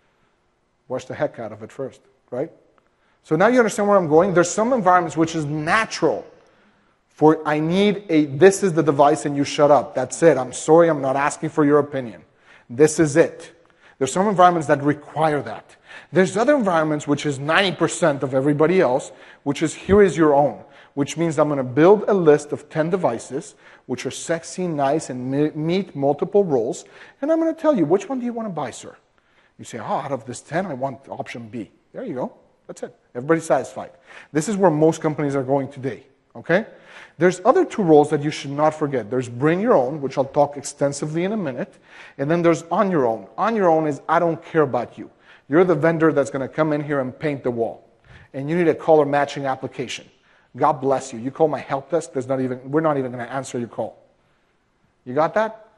Wash the heck out of it first, right? So now you understand where I'm going? There's some environments which is natural for I need a, this is the device and you shut up. That's it. I'm sorry, I'm not asking for your opinion. This is it. There's some environments that require that. There's other environments which is ninety percent of everybody else, which is here is your own, which means I'm going to build a list of ten devices which are sexy, nice, and meet multiple roles, and I'm going to tell you, which one do you want to buy, sir? You say, oh, out of this ten, I want option B. There you go. That's it. Everybody's satisfied. This is where most companies are going today, okay? There's other two roles that you should not forget. There's bring your own, which I'll talk extensively in a minute, and then there's on your own. On your own is I don't care about you. You're the vendor that's going to come in here and paint the wall, and you need a color matching application. God bless you. You call my help desk, there's not even, we're not even going to answer your call. You got that?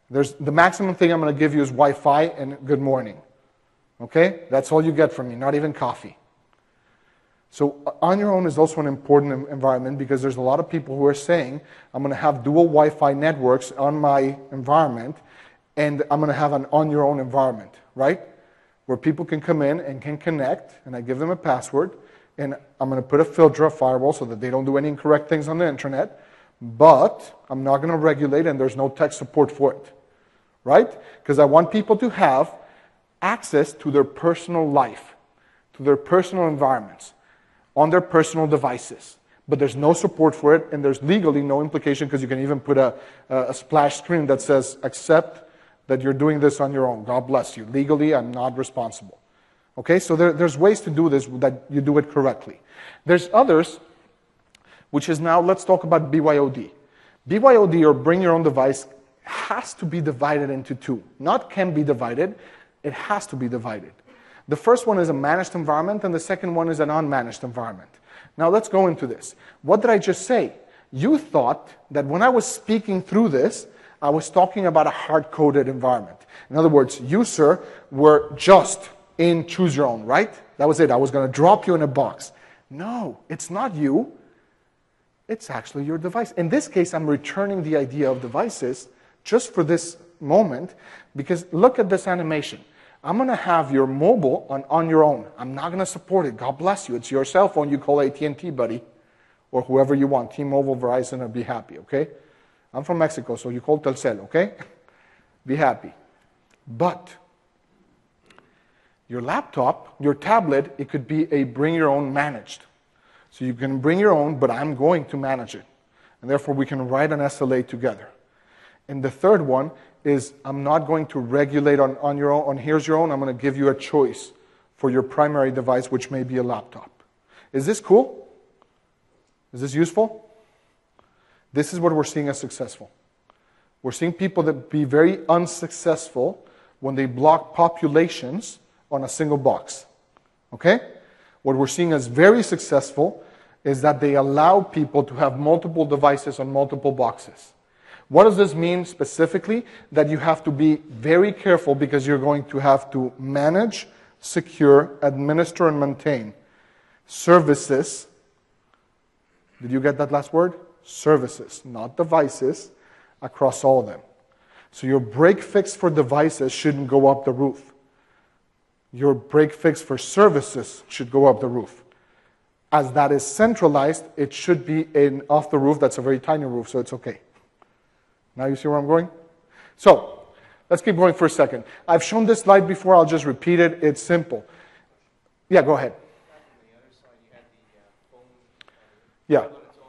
There's, the maximum thing I'm going to give you is Wi-Fi and good morning. Okay? That's all you get from me, not even coffee. So on your own is also an important environment because there's a lot of people who are saying, I'm going to have dual Wi-Fi networks on my environment, and I'm going to have an on your own environment, right? Where people can come in and can connect, and I give them a password, and I'm going to put a filter, a firewall, so that they don't do any incorrect things on the internet, but I'm not going to regulate, and there's no tech support for it, right? Because I want people to have access to their personal life, to their personal environments, on their personal devices. But there's no support for it, and there's legally no implication because you can even put a, a splash screen that says, accept that you're doing this on your own. God bless you. Legally, I'm not responsible. Okay, so there, there's ways to do this that you do it correctly. There's others, which is now, let's talk about B Y O D. B Y O D, or bring your own device, has to be divided into two. Not can be divided, it has to be divided. The first one is a managed environment, and the second one is an unmanaged environment. Now let's go into this. What did I just say? You thought that when I was speaking through this, I was talking about a hard-coded environment. In other words, you, sir, were just in choose your own, right? That was it. I was going to drop you in a box. No, it's not you. It's actually your device. In this case, I'm returning the idea of devices just for this moment, because look at this animation. I'm going to have your mobile on, on your own. I'm not going to support it. God bless you. It's your cell phone. You call A T and T, buddy, or whoever you want, T-Mobile, Verizon, or be happy, okay? I'm from Mexico, so you call Telcel, okay? Be happy. But your laptop, your tablet, it could be a bring your own managed. So you can bring your own, but I'm going to manage it. And therefore, we can write an S L A together. And the third one is I'm not going to regulate on, on your own, on here's your own, I'm going to give you a choice for your primary device, which may be a laptop. Is this cool? Is this useful? This is what we're seeing as successful. We're seeing people that be very unsuccessful when they block populations on a single box. Okay? What we're seeing as very successful is that they allow people to have multiple devices on multiple boxes. What does this mean specifically? That you have to be very careful because you're going to have to manage, secure, administer, and maintain services. Did you get that last word? Services, not devices, across all of them. So your break fix for devices shouldn't go up the roof. Your break fix for services should go up the roof. As that is centralized, it should be in off the roof. That's a very tiny roof, so it's okay. Now you see where I'm going? So, let's keep going for a second. I've shown this slide before, I'll just repeat it. It's simple. Yeah, go ahead. Yeah.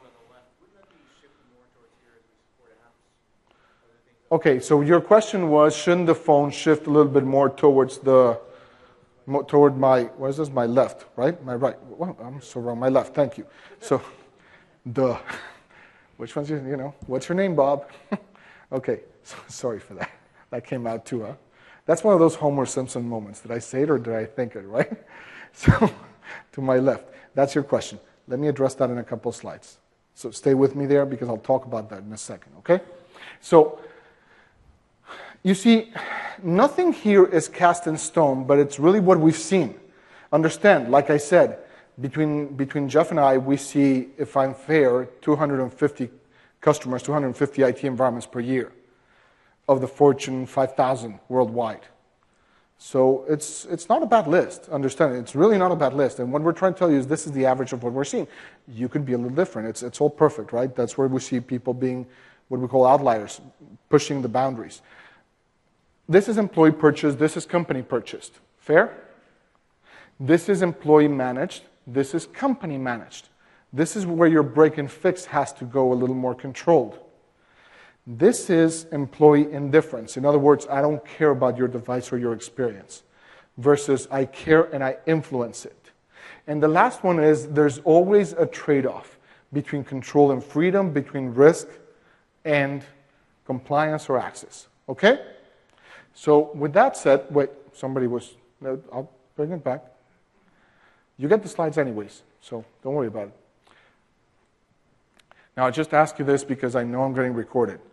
Okay, so your question was, shouldn't the phone shift a little bit more towards the, toward my, what is this, my left, right? My right. Well, I'm so wrong, my left, thank you. So, the, which one's your, you know, what's your name, Bob? Okay, so, sorry for that. That came out too, huh? That's one of those Homer Simpson moments. Did I say it or did I think it, right? So, to my left. That's your question. Let me address that in a couple of slides. So stay with me there because I'll talk about that in a second, okay? So, you see, nothing here is cast in stone, but it's really what we've seen. Understand, like I said, between, between Jeff and I, we see, if I'm fair, two hundred fifty customers, two hundred fifty I T environments per year of the Fortune five thousand worldwide. So it's, it's not a bad list, understand. It's really not a bad list. And what we're trying to tell you is this is the average of what we're seeing. You could be a little different. It's, it's all perfect, right? That's where we see people being what we call outliers, pushing the boundaries. This is employee purchased, this is company purchased. Fair? This is employee managed, this is company managed. This is where your break and fix has to go a little more controlled. This is employee indifference. In other words, I don't care about your device or your experience. Versus I care and I influence it. And the last one is there's always a trade-off between control and freedom, between risk and compliance or access. Okay? So with that said, wait, somebody was, I'll bring it back. You get the slides anyways, so don't worry about it. Now I just ask you this because I know I'm getting recorded.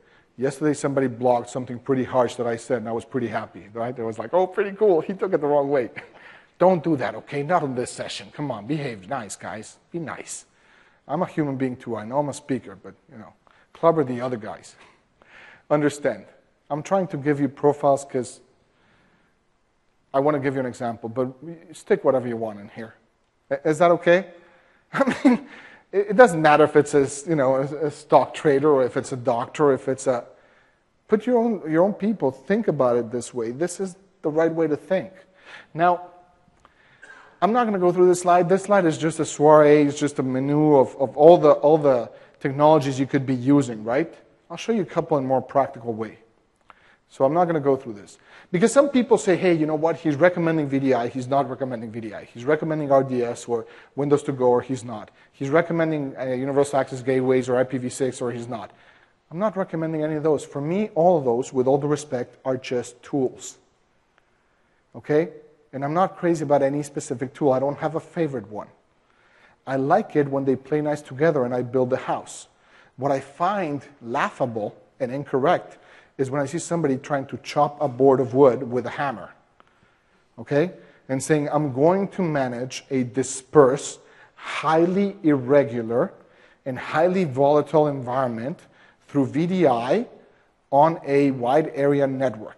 Yesterday, somebody blogged something pretty harsh that I said, and I was pretty happy, right? It was like, oh, pretty cool. He took it the wrong way. Don't do that, okay? Not in this session. Come on, behave nice, guys. Be nice. I'm a human being, too. I know I'm a speaker, but, you know, clubber the other guys. Understand. I'm trying to give you profiles because I want to give you an example, but stick whatever you want in here. Is that okay? I mean, it doesn't matter if it's a, you know, a stock trader or if it's a doctor or if it's a... Put your own, your own people. Think about it this way. This is the right way to think. Now, I'm not going to go through this slide. This slide is just a soiree. It's just a menu of, of all the all the technologies you could be using, right? I'll show you a couple in a more practical way. So I'm not going to go through this. Because some people say, hey, you know what? He's recommending V D I. He's not recommending V D I. He's recommending R D S or Windows to Go, or he's not. He's recommending uh, Universal Access Gateways or I P v six, or he's not. I'm not recommending any of those. For me, all of those, with all due respect, are just tools. Okay? And I'm not crazy about any specific tool. I don't have a favorite one. I like it when they play nice together and I build a house. What I find laughable and incorrect is when I see somebody trying to chop a board of wood with a hammer. Okay? And saying, I'm going to manage a dispersed, highly irregular, and highly volatile environment through V D I on a wide area network.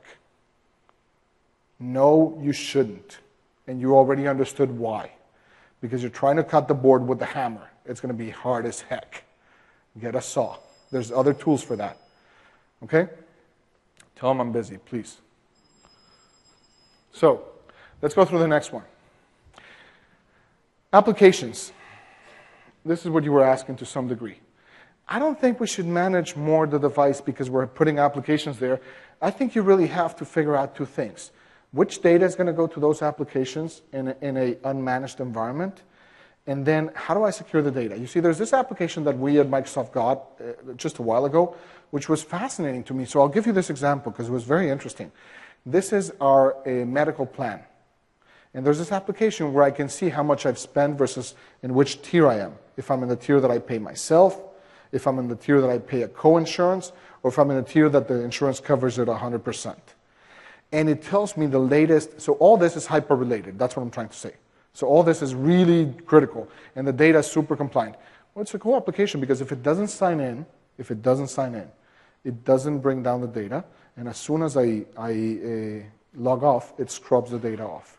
No, you shouldn't. And you already understood why. Because you're trying to cut the board with the hammer. It's going to be hard as heck. Get a saw. There's other tools for that. Okay? Tell them I'm busy, please. So, let's go through the next one. Applications. This is what you were asking to some degree. I don't think we should manage more the device because we're putting applications there. I think you really have to figure out two things. Which data is going to go to those applications in a, in a unmanaged environment? And then, how do I secure the data? You see, there's this application that we at Microsoft got uh, just a while ago, which was fascinating to me. So I'll give you this example because it was very interesting. This is our uh, medical plan. And there's this application where I can see how much I've spent versus in which tier I am. If I'm in the tier that I pay myself, if I'm in the tier that I pay a co-insurance, or if I'm in the tier that the insurance covers it one hundred percent. And it tells me the latest. So all this is hyper-related. That's what I'm trying to say. So all this is really critical, and the data is super compliant. Well, it's a cool application because if it doesn't sign in, if it doesn't sign in, it doesn't bring down the data, and as soon as I, I uh, log off, it scrubs the data off.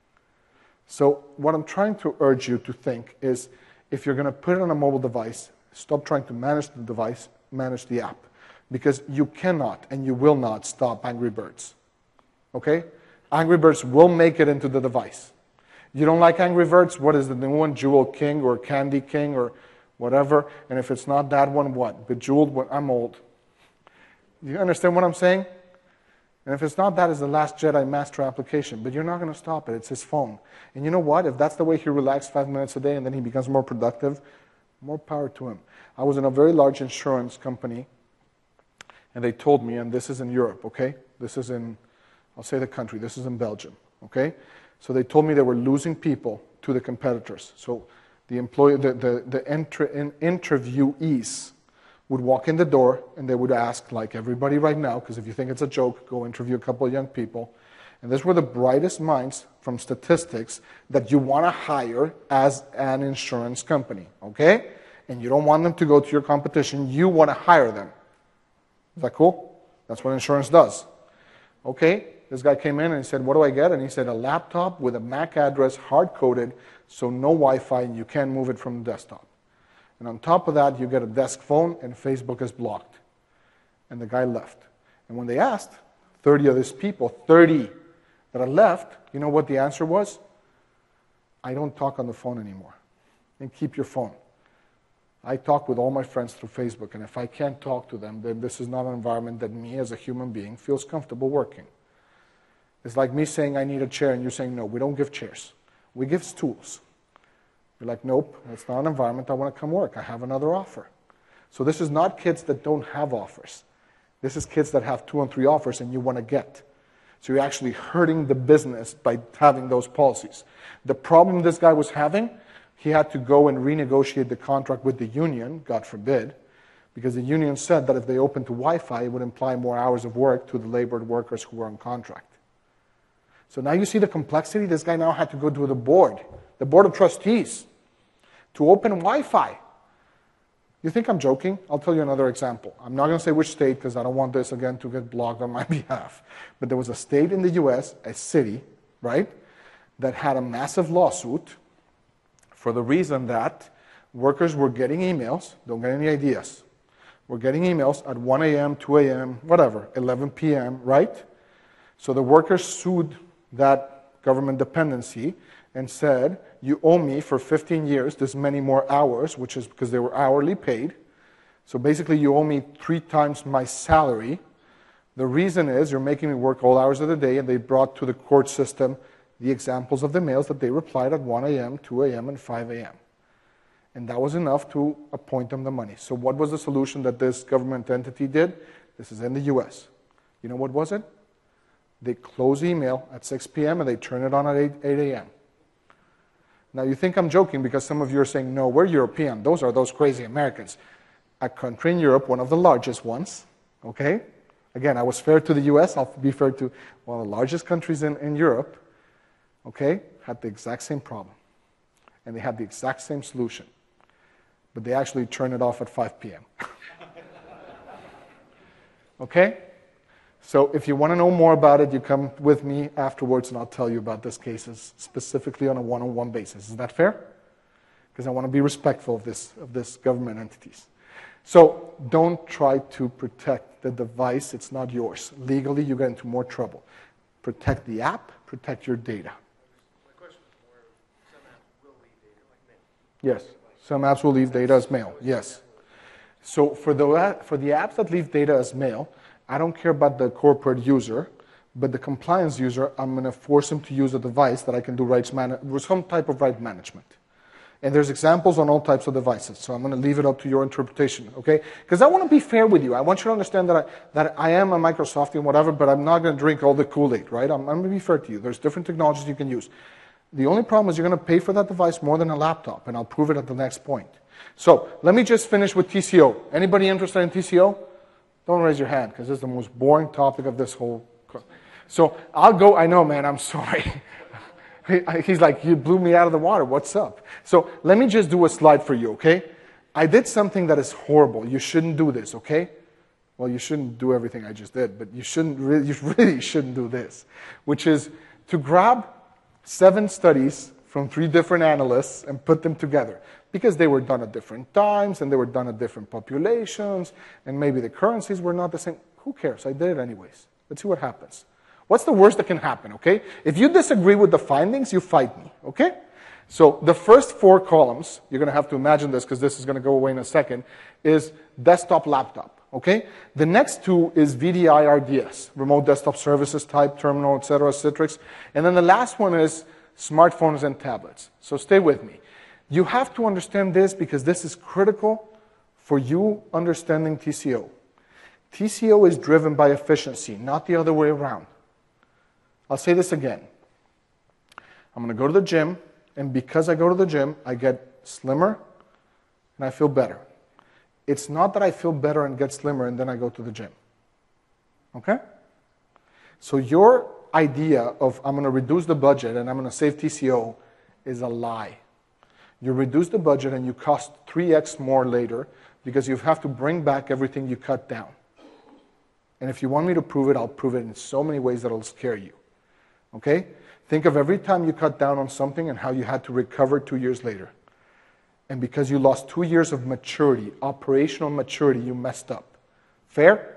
So what I'm trying to urge you to think is, if you're going to put it on a mobile device, stop trying to manage the device, manage the app, because you cannot and you will not stop Angry Birds. Okay? Angry Birds will make it into the device. You don't like Angry Birds? What is the new one? Jewel King or Candy King or whatever? And if it's not that one, what? Bejeweled? What? I'm old. You understand what I'm saying? And if it's not that, it's the Last Jedi Master application. But you're not going to stop it. It's his phone. And you know what? If that's the way he relaxes five minutes a day and then he becomes more productive, more power to him. I was in a very large insurance company, and they told me, and this is in Europe, okay? This is in, I'll say the country, this is in Belgium, okay? So they told me they were losing people to the competitors. So the employee, the, the, the inter, in, interviewees would walk in the door and they would ask, like everybody right now, because if you think it's a joke, go interview a couple of young people. And these were the brightest minds from statistics that you want to hire as an insurance company, okay? And you don't want them to go to your competition. You want to hire them. Is that cool? That's what insurance does. Okay? This guy came in and he said, what do I get? And he said, a laptop with a M A C address, hard-coded, so no Wi-Fi, and you can't move it from the desktop. And on top of that, you get a desk phone, and Facebook is blocked. And the guy left. And when they asked, thirty of these people, thirty that are left, you know what the answer was? I don't talk on the phone anymore. And keep your phone. I talk with all my friends through Facebook, and if I can't talk to them, then this is not an environment that me as a human being feels comfortable working. It's like me saying I need a chair, and you're saying, no, we don't give chairs. We give stools. You're like, nope, that's not an environment I want to come work. I have another offer. So this is not kids that don't have offers. This is kids that have two and three offers, and you want to get. So you're actually hurting the business by having those policies. The problem this guy was having, he had to go and renegotiate the contract with the union, God forbid, because the union said that if they opened to Wi-Fi, it would imply more hours of work to the labored workers who were on contract. So now you see the complexity. This guy now had to go to the board, the board of trustees, to open Wi-Fi. You think I'm joking? I'll tell you another example. I'm not going to say which state because I don't want this again to get blocked on my behalf. But there was a state in the U S, a city, right, that had a massive lawsuit for the reason that workers were getting emails, don't get any ideas, were getting emails at one a m, two a m, whatever, eleven p m, right? So the workers sued that government dependency and said, you owe me for fifteen years this many more hours, which is because they were hourly paid. So basically you owe me three times my salary. The reason is you're making me work all hours of the day, and they brought to the court system the examples of the mails that they replied at one a m, two a m, and five a m And that was enough to appoint them the money. So what was the solution that this government entity did? This is in the U S. You know what was it? They close email at six p m and they turn it on at eight a m Now you think I'm joking because some of you are saying, no, we're European. Those are those crazy Americans. A country in Europe, one of the largest ones, okay? Again, I was fair to the U S, I'll be fair to one of the largest countries in, in Europe, okay? Had the exact same problem. And they had the exact same solution. But they actually turned it off at five p m Okay? So if you want to know more about it, you come with me afterwards and I'll tell you about these cases specifically on a one-on-one basis. Is that fair? Because I want to be respectful of this, of this government entities. So don't try to protect the device. It's not yours. Legally, you get into more trouble. Protect the app, protect your data. My question is more, some apps will leave data like mail. Yes, some apps will leave data as mail, yes. So for the, for the apps that leave data as mail, I don't care about the corporate user, but the compliance user, I'm going to force him to use a device that I can do rights man- some type of right management. And there's examples on all types of devices, so I'm going to leave it up to your interpretation, okay? Because I want to be fair with you. I want you to understand that I, that I am a Microsoftie and whatever, but I'm not going to drink all the Kool-Aid, right? I'm, I'm going to be fair to you. There's different technologies you can use. The only problem is you're going to pay for that device more than a laptop, and I'll prove it at the next point. So let me just finish with T C O. Anybody interested in T C O? Don't raise your hand, because this is the most boring topic of this whole... So I'll go... I know, man, I'm sorry. He's like, you blew me out of the water. What's up? So let me just do a slide for you, okay? I did something that is horrible. You shouldn't do this, okay? Well, you shouldn't do everything I just did, but you shouldn't really, you really shouldn't do this, which is to grab seven studies from three different analysts and put them together, because they were done at different times and they were done at different populations, and maybe the currencies were not the same. Who cares? I did it anyways. Let's see what happens. What's the worst that can happen, okay? If you disagree with the findings, you fight me, okay? So the first four columns, you're going to have to imagine this because this is going to go away in a second, is desktop, laptop, okay? The next two is V D I R D S, remote desktop services type, terminal, et cetera, Citrix. And then the last one is smartphones and tablets. So stay with me. You have to understand this because this is critical for you understanding T C O. T C O is driven by efficiency, not the other way around. I'll say this again. I'm going to go to the gym, and because I go to the gym, I get slimmer and I feel better. It's not that I feel better and get slimmer and then I go to the gym. Okay? So your idea of I'm going to reduce the budget and I'm going to save T C O is a lie. You reduce the budget and you cost three x more later because you have to bring back everything you cut down. And if you want me to prove it, I'll prove it in so many ways that it'll scare you. Okay? Think of every time you cut down on something and how you had to recover two years later. And because you lost two years of maturity, operational maturity, you messed up. Fair?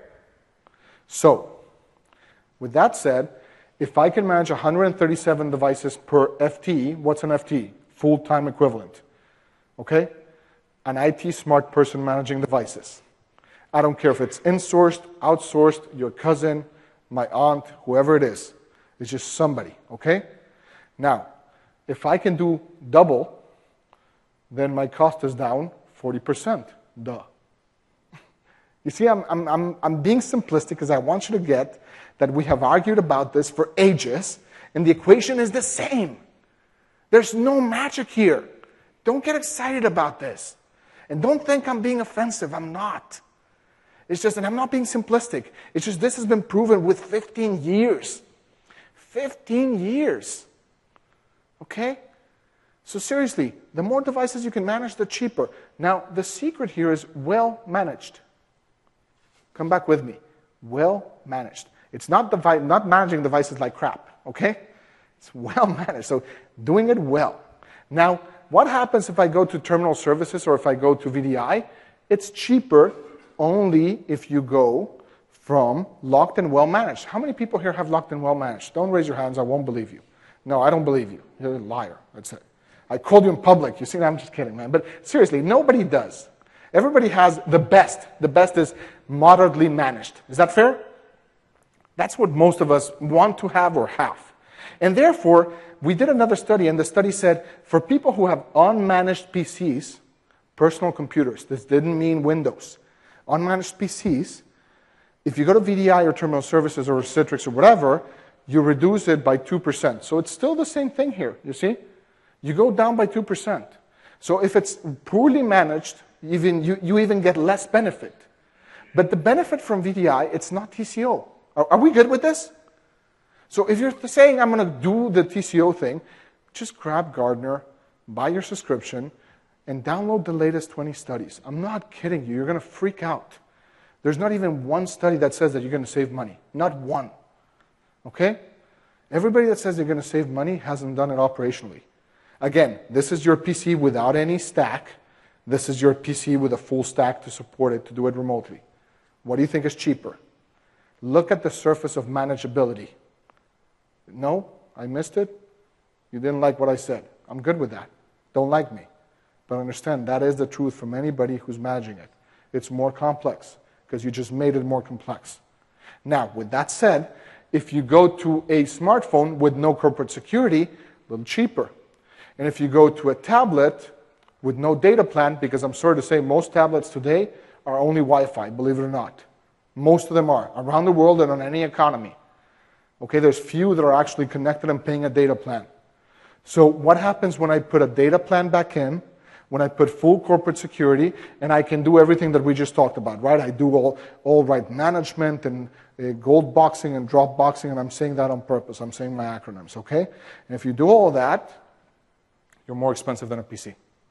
So, with that said, if I can manage one hundred thirty-seven devices per F T E, what's an F T E? Full-time equivalent. Okay? An I T smart person managing devices. I don't care if it's insourced, outsourced, your cousin, my aunt, whoever it is. It's just somebody, okay? Now, if I can do double, then my cost is down forty percent. Duh. You see, I'm, I'm, I'm, I'm being simplistic because I want you to get that we have argued about this for ages, and the equation is the same. There's no magic here. Don't get excited about this. And don't think I'm being offensive. I'm not. It's just, and I'm not being simplistic. It's just this has been proven with fifteen years. fifteen years. Okay? So seriously, the more devices you can manage, the cheaper. Now, the secret here is well managed. Come back with me. Well managed. It's not, devi- not managing devices like crap, okay? It's well managed, so doing it well. Now, what happens if I go to terminal services or if I go to V D I? It's cheaper only if you go from locked and well managed. How many people here have locked and well managed? Don't raise your hands, I won't believe you. No, I don't believe you. You're a liar. That's it. I called you in public. You see, I'm just kidding, man. But seriously, nobody does. Everybody has the best. The best is moderately managed. Is that fair? That's what most of us want to have or have. And therefore, we did another study, and the study said for people who have unmanaged P Cs, personal computers, this didn't mean Windows, unmanaged P Cs, if you go to V D I or terminal services or Citrix or whatever, you reduce it by two percent. So it's still the same thing here, you see? You go down by two percent. So if it's poorly managed, even you, you even get less benefit. But the benefit from V D I, it's not T C O. Are, are we good with this? So if you're saying I'm going to do the T C O thing, just grab Gartner, buy your subscription, and download the latest twenty studies. I'm not kidding you. You're going to freak out. There's not even one study that says that you're going to save money. Not one. Okay? Everybody that says they're going to save money hasn't done it operationally. Again, this is your P C without any stack. This is your P C with a full stack to support it, to do it remotely. What do you think is cheaper? Look at the surface of manageability. No? I missed it? You didn't like what I said. I'm good with that. Don't like me. But understand, that is the truth from anybody who's managing it. It's more complex, because you just made it more complex. Now, with that said, if you go to a smartphone with no corporate security, a little cheaper. And if you go to a tablet with no data plan, because I'm sorry to say most tablets today are only Wi-Fi, believe it or not. Most of them are, around the world and on any economy. Okay, there's few that are actually connected and paying a data plan. So what happens when I put a data plan back in, when I put full corporate security, and I can do everything that we just talked about, right? I do all, all right management and uh, gold boxing and drop boxing, and I'm saying that on purpose. I'm saying my acronyms, okay? And if you do all that, you're more expensive than a P C.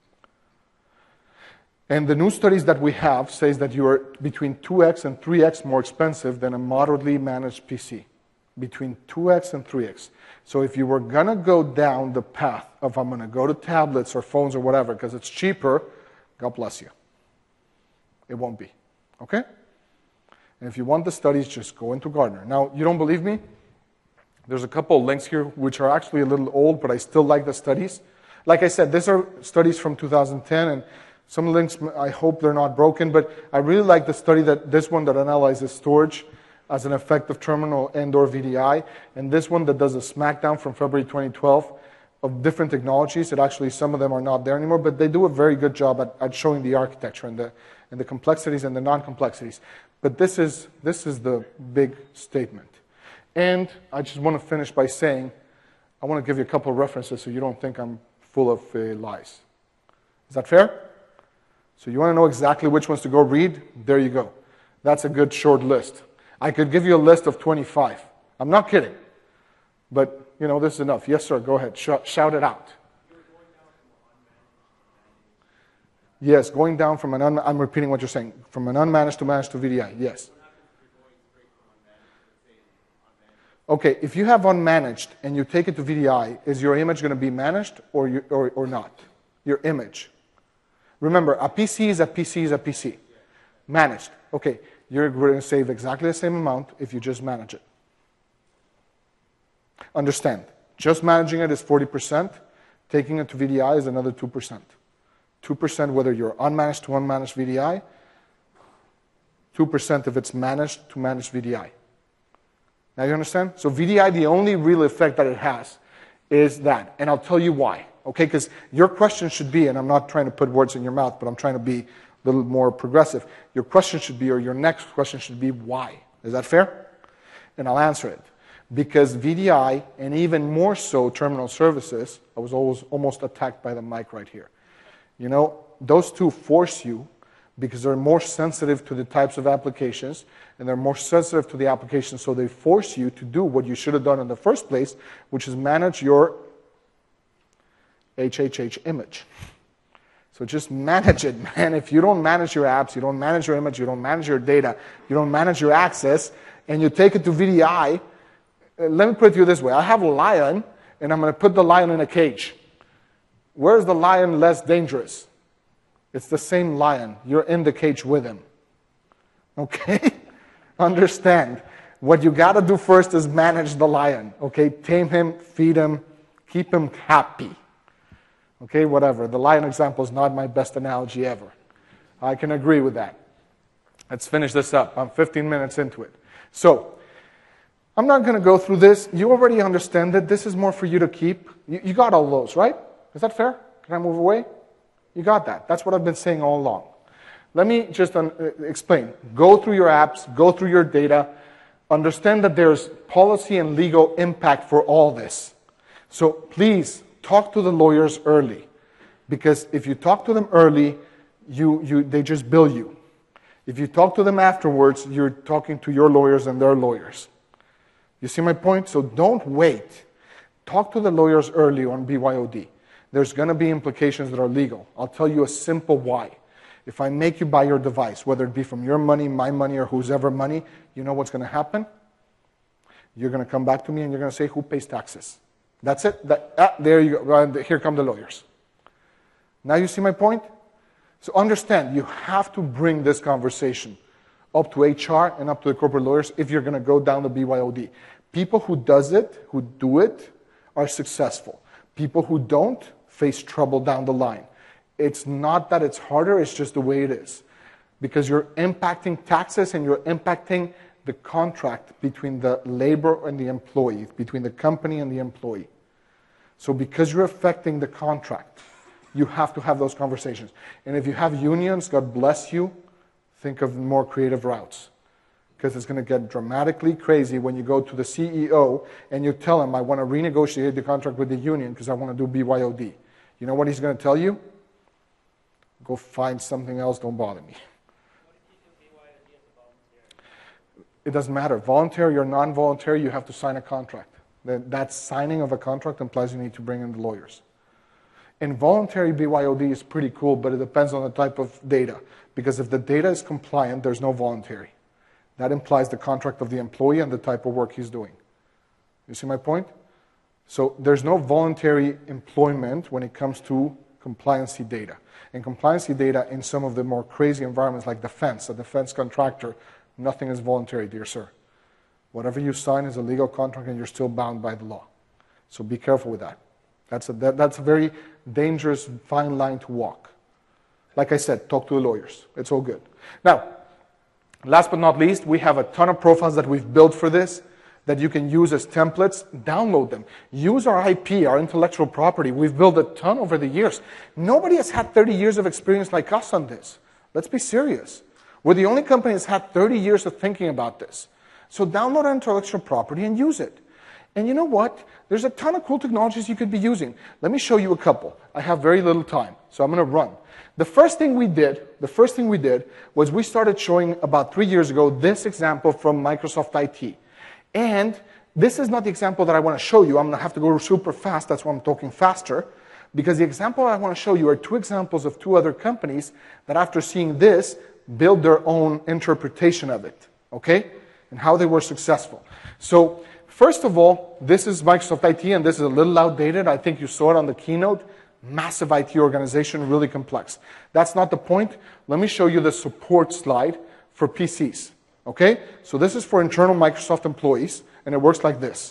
And the new studies that we have says that you are between two X and three X more expensive than a moderately managed P C. Between two X and three X. So if you were going to go down the path of I'm going to go to tablets or phones or whatever because it's cheaper, God bless you. It won't be. Okay? And if you want the studies, just go into Gartner. Now, you don't believe me? There's a couple of links here which are actually a little old, but I still like the studies. Like I said, these are studies from two thousand ten, and some links, I hope they're not broken, but I really like the study, that this one that analyzes storage as an effect of terminal and or V D I, and this one that does a smackdown from February twenty twelve of different technologies. It actually, some of them are not there anymore, but they do a very good job at, at showing the architecture and the, and the complexities and the non-complexities. But this is, this is the big statement. And I just want to finish by saying, I want to give you a couple of references so you don't think I'm full of uh, lies. Is that fair? So you want to know exactly which ones to go read? There you go. That's a good short list. I could give you a list of twenty-five. I'm not kidding. But, you know, this is enough. Yes, sir, go ahead. Sh- shout it out. Yes, going down from an un- I'm repeating what you're saying. From an unmanaged to managed to V D I. Yes. Okay, if you have unmanaged and you take it to V D I, is your image going to be managed or, you, or, or not? Your image. Remember, a P C is a P C is a P C. Managed. Okay, you're going to save exactly the same amount if you just manage it. Understand, just managing it is forty percent. Taking it to V D I is another two percent. two percent whether you're unmanaged to unmanaged V D I. two percent if it's managed to managed V D I. Now you understand? So V D I, the only real effect that it has is that. And I'll tell you why. Okay, because your question should be, and I'm not trying to put words in your mouth, but I'm trying to be a little more progressive. Your question should be, or your next question should be, why? Is that fair? And I'll answer it. Because V D I, and even more so terminal services, I was always almost attacked by the mic right here. You know, those two force you because they're more sensitive to the types of applications, and they're more sensitive to the application, so they force you to do what you should have done in the first place, which is manage your H H H image. So just manage it, man. If you don't manage your apps, you don't manage your image, you don't manage your data, you don't manage your access, and you take it to V D I, let me put it to you this way. I have a lion, and I'm going to put the lion in a cage. Where is the lion less dangerous? It's the same lion. You're in the cage with him. Okay? Understand. What you got to do first is manage the lion. Okay? Tame him, feed him, keep him happy. Okay? Whatever. The lion example is not my best analogy ever. I can agree with that. Let's finish this up. I'm fifteen minutes into it. So, I'm not going to go through this. You already understand that this is more for you to keep. You, you got all those, right? Is that fair? Can I move away? You got that. That's what I've been saying all along. Let me just uh, explain. Go through your apps, go through your data, understand that there's policy and legal impact for all this. So please talk to the lawyers early, because if you talk to them early, you, you, they just bill you. If you talk to them afterwards, you're talking to your lawyers and their lawyers. You see my point? So don't wait. Talk to the lawyers early on B Y O D. There's going to be implications that are legal. I'll tell you a simple why. If I make you buy your device, whether it be from your money, my money, or whose ever money, you know what's going to happen? You're going to come back to me and you're going to say, who pays taxes? That's it. That, ah, there you go. Here come the lawyers. Now you see my point? So understand, you have to bring this conversation up to H R and up to the corporate lawyers if you're going to go down the B Y O D. People who does it, who do it, are successful. People who don't face trouble down the line. It's not that it's harder, it's just the way it is. Because you're impacting taxes and you're impacting the contract between the labor and the employee, between the company and the employee. So because you're affecting the contract, you have to have those conversations. And if you have unions, God bless you, think of more creative routes. Because it's going to get dramatically crazy when you go to the C E O and you tell him, I want to renegotiate the contract with the union because I want to do B Y O D. You know what he's going to tell you? Go find something else, don't bother me. It doesn't matter. Voluntary or non-voluntary, you have to sign a contract. That signing of a contract implies you need to bring in the lawyers. Involuntary B Y O D is pretty cool, but it depends on the type of data. Because if the data is compliant, there's no voluntary. That implies the contract of the employee and the type of work he's doing. You see my point? So there's no voluntary employment when it comes to compliancy data. And compliancy data in some of the more crazy environments like defense, a defense contractor, nothing is voluntary, dear sir. Whatever you sign is a legal contract and you're still bound by the law. So be careful with that. That's a, that, that's a very dangerous, fine line to walk. Like I said, talk to the lawyers. It's all good. Now, last but not least, we have a ton of profiles that we've built for this that you can use as templates. Download them. Use our I P, our intellectual property. We've built a ton over the years. Nobody has had thirty years of experience like us on this. Let's be serious. We're the only company that's had thirty years of thinking about this. So download our intellectual property and use it. And you know what? There's a ton of cool technologies you could be using. Let me show you a couple. I have very little time, so I'm going to run. The first thing we did, the first thing we did was we started showing about three years ago this example from Microsoft I T. And this is not the example that I want to show you. I'm going to have to go super fast. That's why I'm talking faster. Because the example I want to show you are two examples of two other companies that after seeing this, build their own interpretation of it. Okay? And how they were successful. So, first of all, this is Microsoft I T, and this is a little outdated. I think you saw it on the keynote. Massive I T organization, really complex. That's not the point. Let me show you the support slide for P Cs. Okay? So this is for internal Microsoft employees, and it works like this.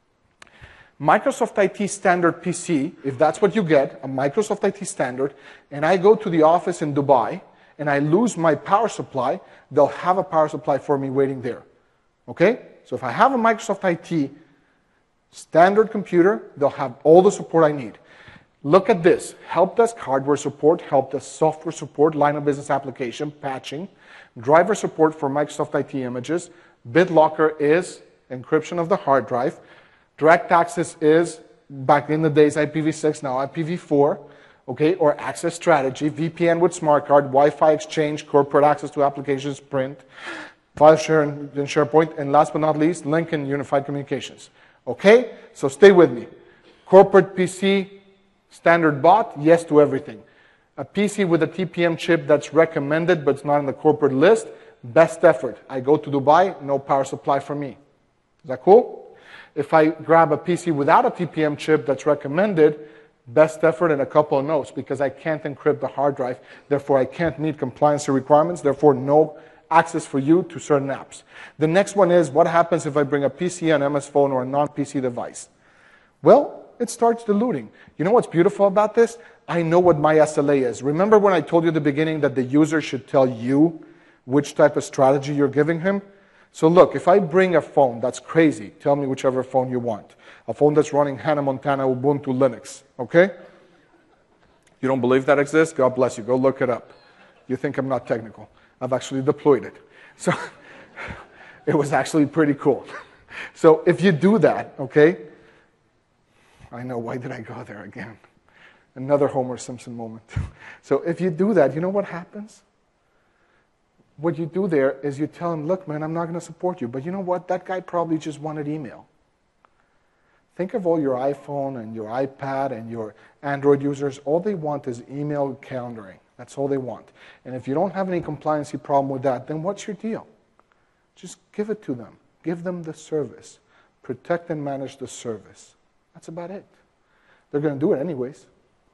Microsoft I T standard P C, if that's what you get, a Microsoft I T standard, and I go to the office in Dubai, and I lose my power supply, they'll have a power supply for me waiting there. Okay? So if I have a Microsoft I T standard computer, they'll have all the support I need. Look at this. Help desk hardware support, help desk software support, line of business application, patching, driver support for Microsoft I T images. BitLocker is encryption of the hard drive. Direct access is, back in the days, I P v six, now I P v four. okay, or access strategy, V P N with smart card, Wi-Fi exchange, corporate access to applications, print, file share in SharePoint, and last but not least, link and unified communications. Okay, so stay with me. Corporate P C, standard bot, yes to everything. A P C with a T P M chip that's recommended but it's not in the corporate list, best effort. I go to Dubai, no power supply for me. Is that cool? If I grab a P C without a T P M chip that's recommended, best effort and a couple of notes because I can't encrypt the hard drive, therefore I can't meet compliance requirements, therefore no access for you to certain apps. The next one is, what happens if I bring a P C, an M S phone, or a non-P C device? Well, it starts diluting. You know what's beautiful about this? I know what my S L A is. Remember when I told you at the beginning that the user should tell you which type of strategy you're giving him? So look, if I bring a phone that's crazy, tell me whichever phone you want. A phone that's running Hannah Montana Ubuntu Linux, okay? You don't believe that exists? God bless you. Go look it up. You think I'm not technical. I've actually deployed it. So it was actually pretty cool. So if you do that, okay? I know, why did I go there again? Another Homer Simpson moment. So if you do that, you know what happens? What you do there is you tell him, look, man, I'm not going to support you. But you know what? That guy probably just wanted email. Think of all your iPhone and your iPad and your Android users. All they want is email calendaring. That's all they want. And if you don't have any compliancy problem with that, then what's your deal? Just give it to them. Give them the service. Protect and manage the service. That's about it. They're going to do it anyways.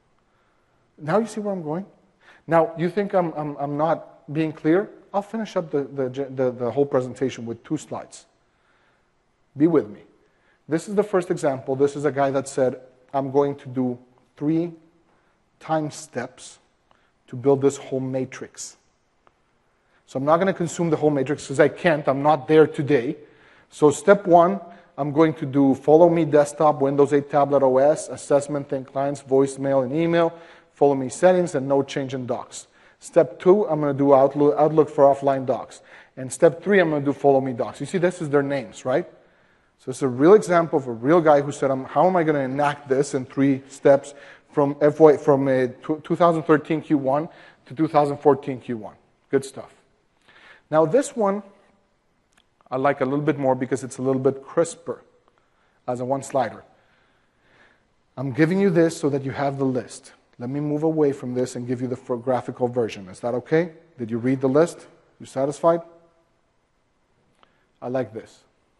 Now you see where I'm going? Now, you think I'm, I'm, I'm not being clear? I'll finish up the, the, the, the whole presentation with two slides. Be with me. This is the first example. This is a guy that said, I'm going to do three time steps to build this whole matrix. So I'm not going to consume the whole matrix because I can't. I'm not there today. So step one, I'm going to do Follow Me Desktop, Windows eight Tablet O S, Assessment, Think Clients, Voicemail, and Email, Follow Me Settings, and No Change in Docs. Step two, I'm going to do Outlook, Outlook for offline docs. And step three, I'm going to do Follow Me Docs. You see, this is their names, right? So it's a real example of a real guy who said, how am I going to enact this in three steps from F Y, from uh, twenty thirteen Q one to two thousand fourteen Q one. Good stuff. Now this one, I like a little bit more because it's a little bit crisper as a one-slider. I'm giving you this so that you have the list. Let me move away from this and give you the graphical version. Is that okay? Did you read the list? You satisfied? I like this.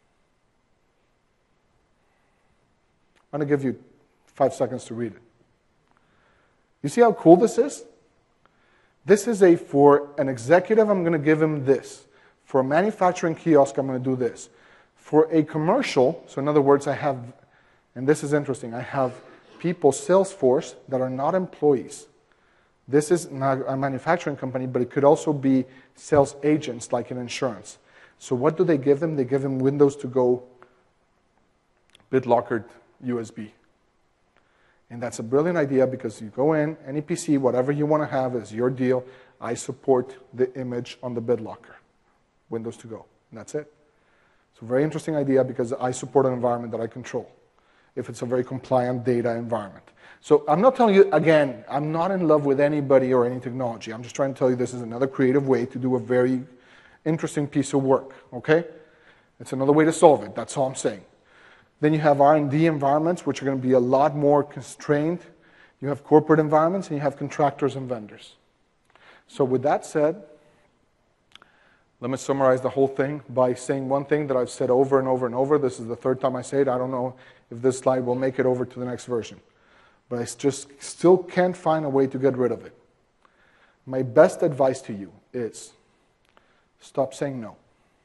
I'm going to give you five seconds to read it. You see how cool this is? This is a, for an executive, I'm going to give him this. For a manufacturing kiosk, I'm going to do this. For a commercial, so in other words, I have, and this is interesting, I have people, Salesforce, that are not employees. This is not a manufacturing company, but it could also be sales agents, like in insurance. So what do they give them? They give them Windows to Go BitLocker U S B. And that's a brilliant idea because you go in, any P C, whatever you want to have is your deal. I support the image on the BitLocker, Windows to Go, and that's it. It's a very interesting idea because I support an environment that I control, if it's a very compliant data environment. So I'm not telling you, again, I'm not in love with anybody or any technology. I'm just trying to tell you this is another creative way to do a very interesting piece of work, okay? It's another way to solve it, that's all I'm saying. Then you have R and D environments, which are going to be a lot more constrained. You have corporate environments, and you have contractors and vendors. So with that said, let me summarize the whole thing by saying one thing that I've said over and over and over. This is the third time I say it. I don't know if this slide will make it over to the next version. But I just still can't find a way to get rid of it. My best advice to you is stop saying no.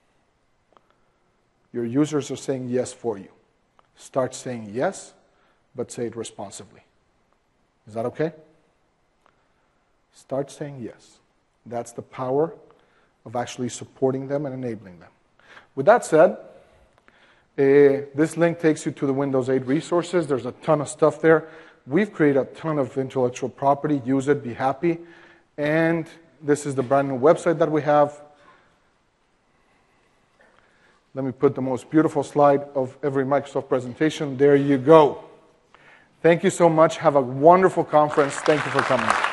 Your users are saying yes for you. Start saying yes, but say it responsibly. Is that okay? Start saying yes. That's the power of actually supporting them and enabling them. With that said, uh, this link takes you to the Windows eight resources. There's a ton of stuff there. We've created a ton of intellectual property. Use it, be happy. And this is the brand new website that we have. Let me put the most beautiful slide of every Microsoft presentation. There you go. Thank you so much. Have a wonderful conference. Thank you for coming.